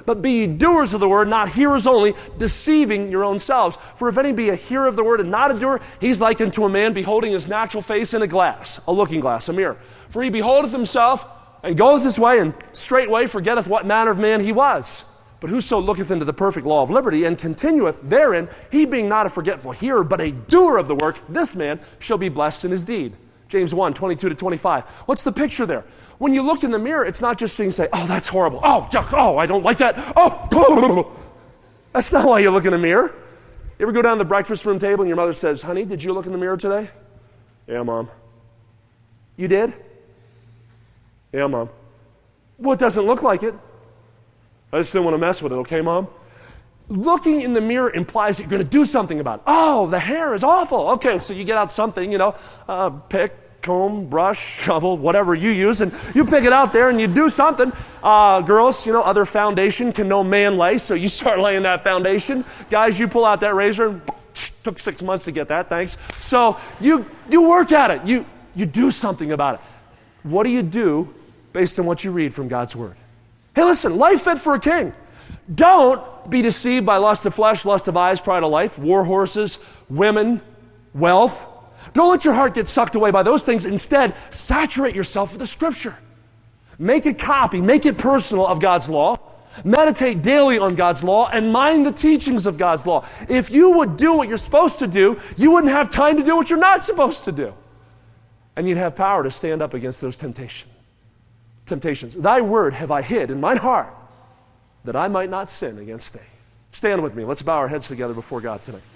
but be ye doers of the word, not hearers only, deceiving your own selves. For if any be a hearer of the word and not a doer, he's like unto a man beholding his natural face in a glass, a looking glass, a mirror. For he beholdeth himself, and goeth his way, and straightway forgetteth what manner of man he was. But whoso looketh into the perfect law of liberty, and continueth therein, he being not a forgetful hearer, but a doer of the work, this man shall be blessed in his deed. James 1, 22 to 25. What's the picture there? When you look in the mirror, it's not just saying, oh, that's horrible. Oh, yuck. Oh, I don't like that. Oh, that's not why you look in the mirror. You ever go down to the breakfast room table and your mother says, honey, did you look in the mirror today? Yeah, Mom. You did? Yeah, Mom. Well, it doesn't look like it. I just didn't want to mess with it, okay, Mom? Looking in the mirror implies that you're going to do something about it. Oh, the hair is awful. Okay, so you get out something, pick, comb, brush, shovel, whatever you use, and you pick it out there and you do something. Girls, other foundation can no man lay, so you start laying that foundation. Guys, you pull out that razor, and took 6 months to get that, thanks. So you work at it. You do something about it. What do you do based on what you read from God's Word? Hey, listen, life fit for a king. Don't be deceived by lust of flesh, lust of eyes, pride of life, war horses, women, wealth. Don't let your heart get sucked away by those things. Instead, saturate yourself with the Scripture. Make a copy, make it personal of God's law. Meditate daily on God's law and mind the teachings of God's law. If you would do what you're supposed to do, you wouldn't have time to do what you're not supposed to do. And you'd have power to stand up against those temptations. Thy word have I hid in mine heart, that I might not sin against thee. Stand with me. Let's bow our heads together before God tonight.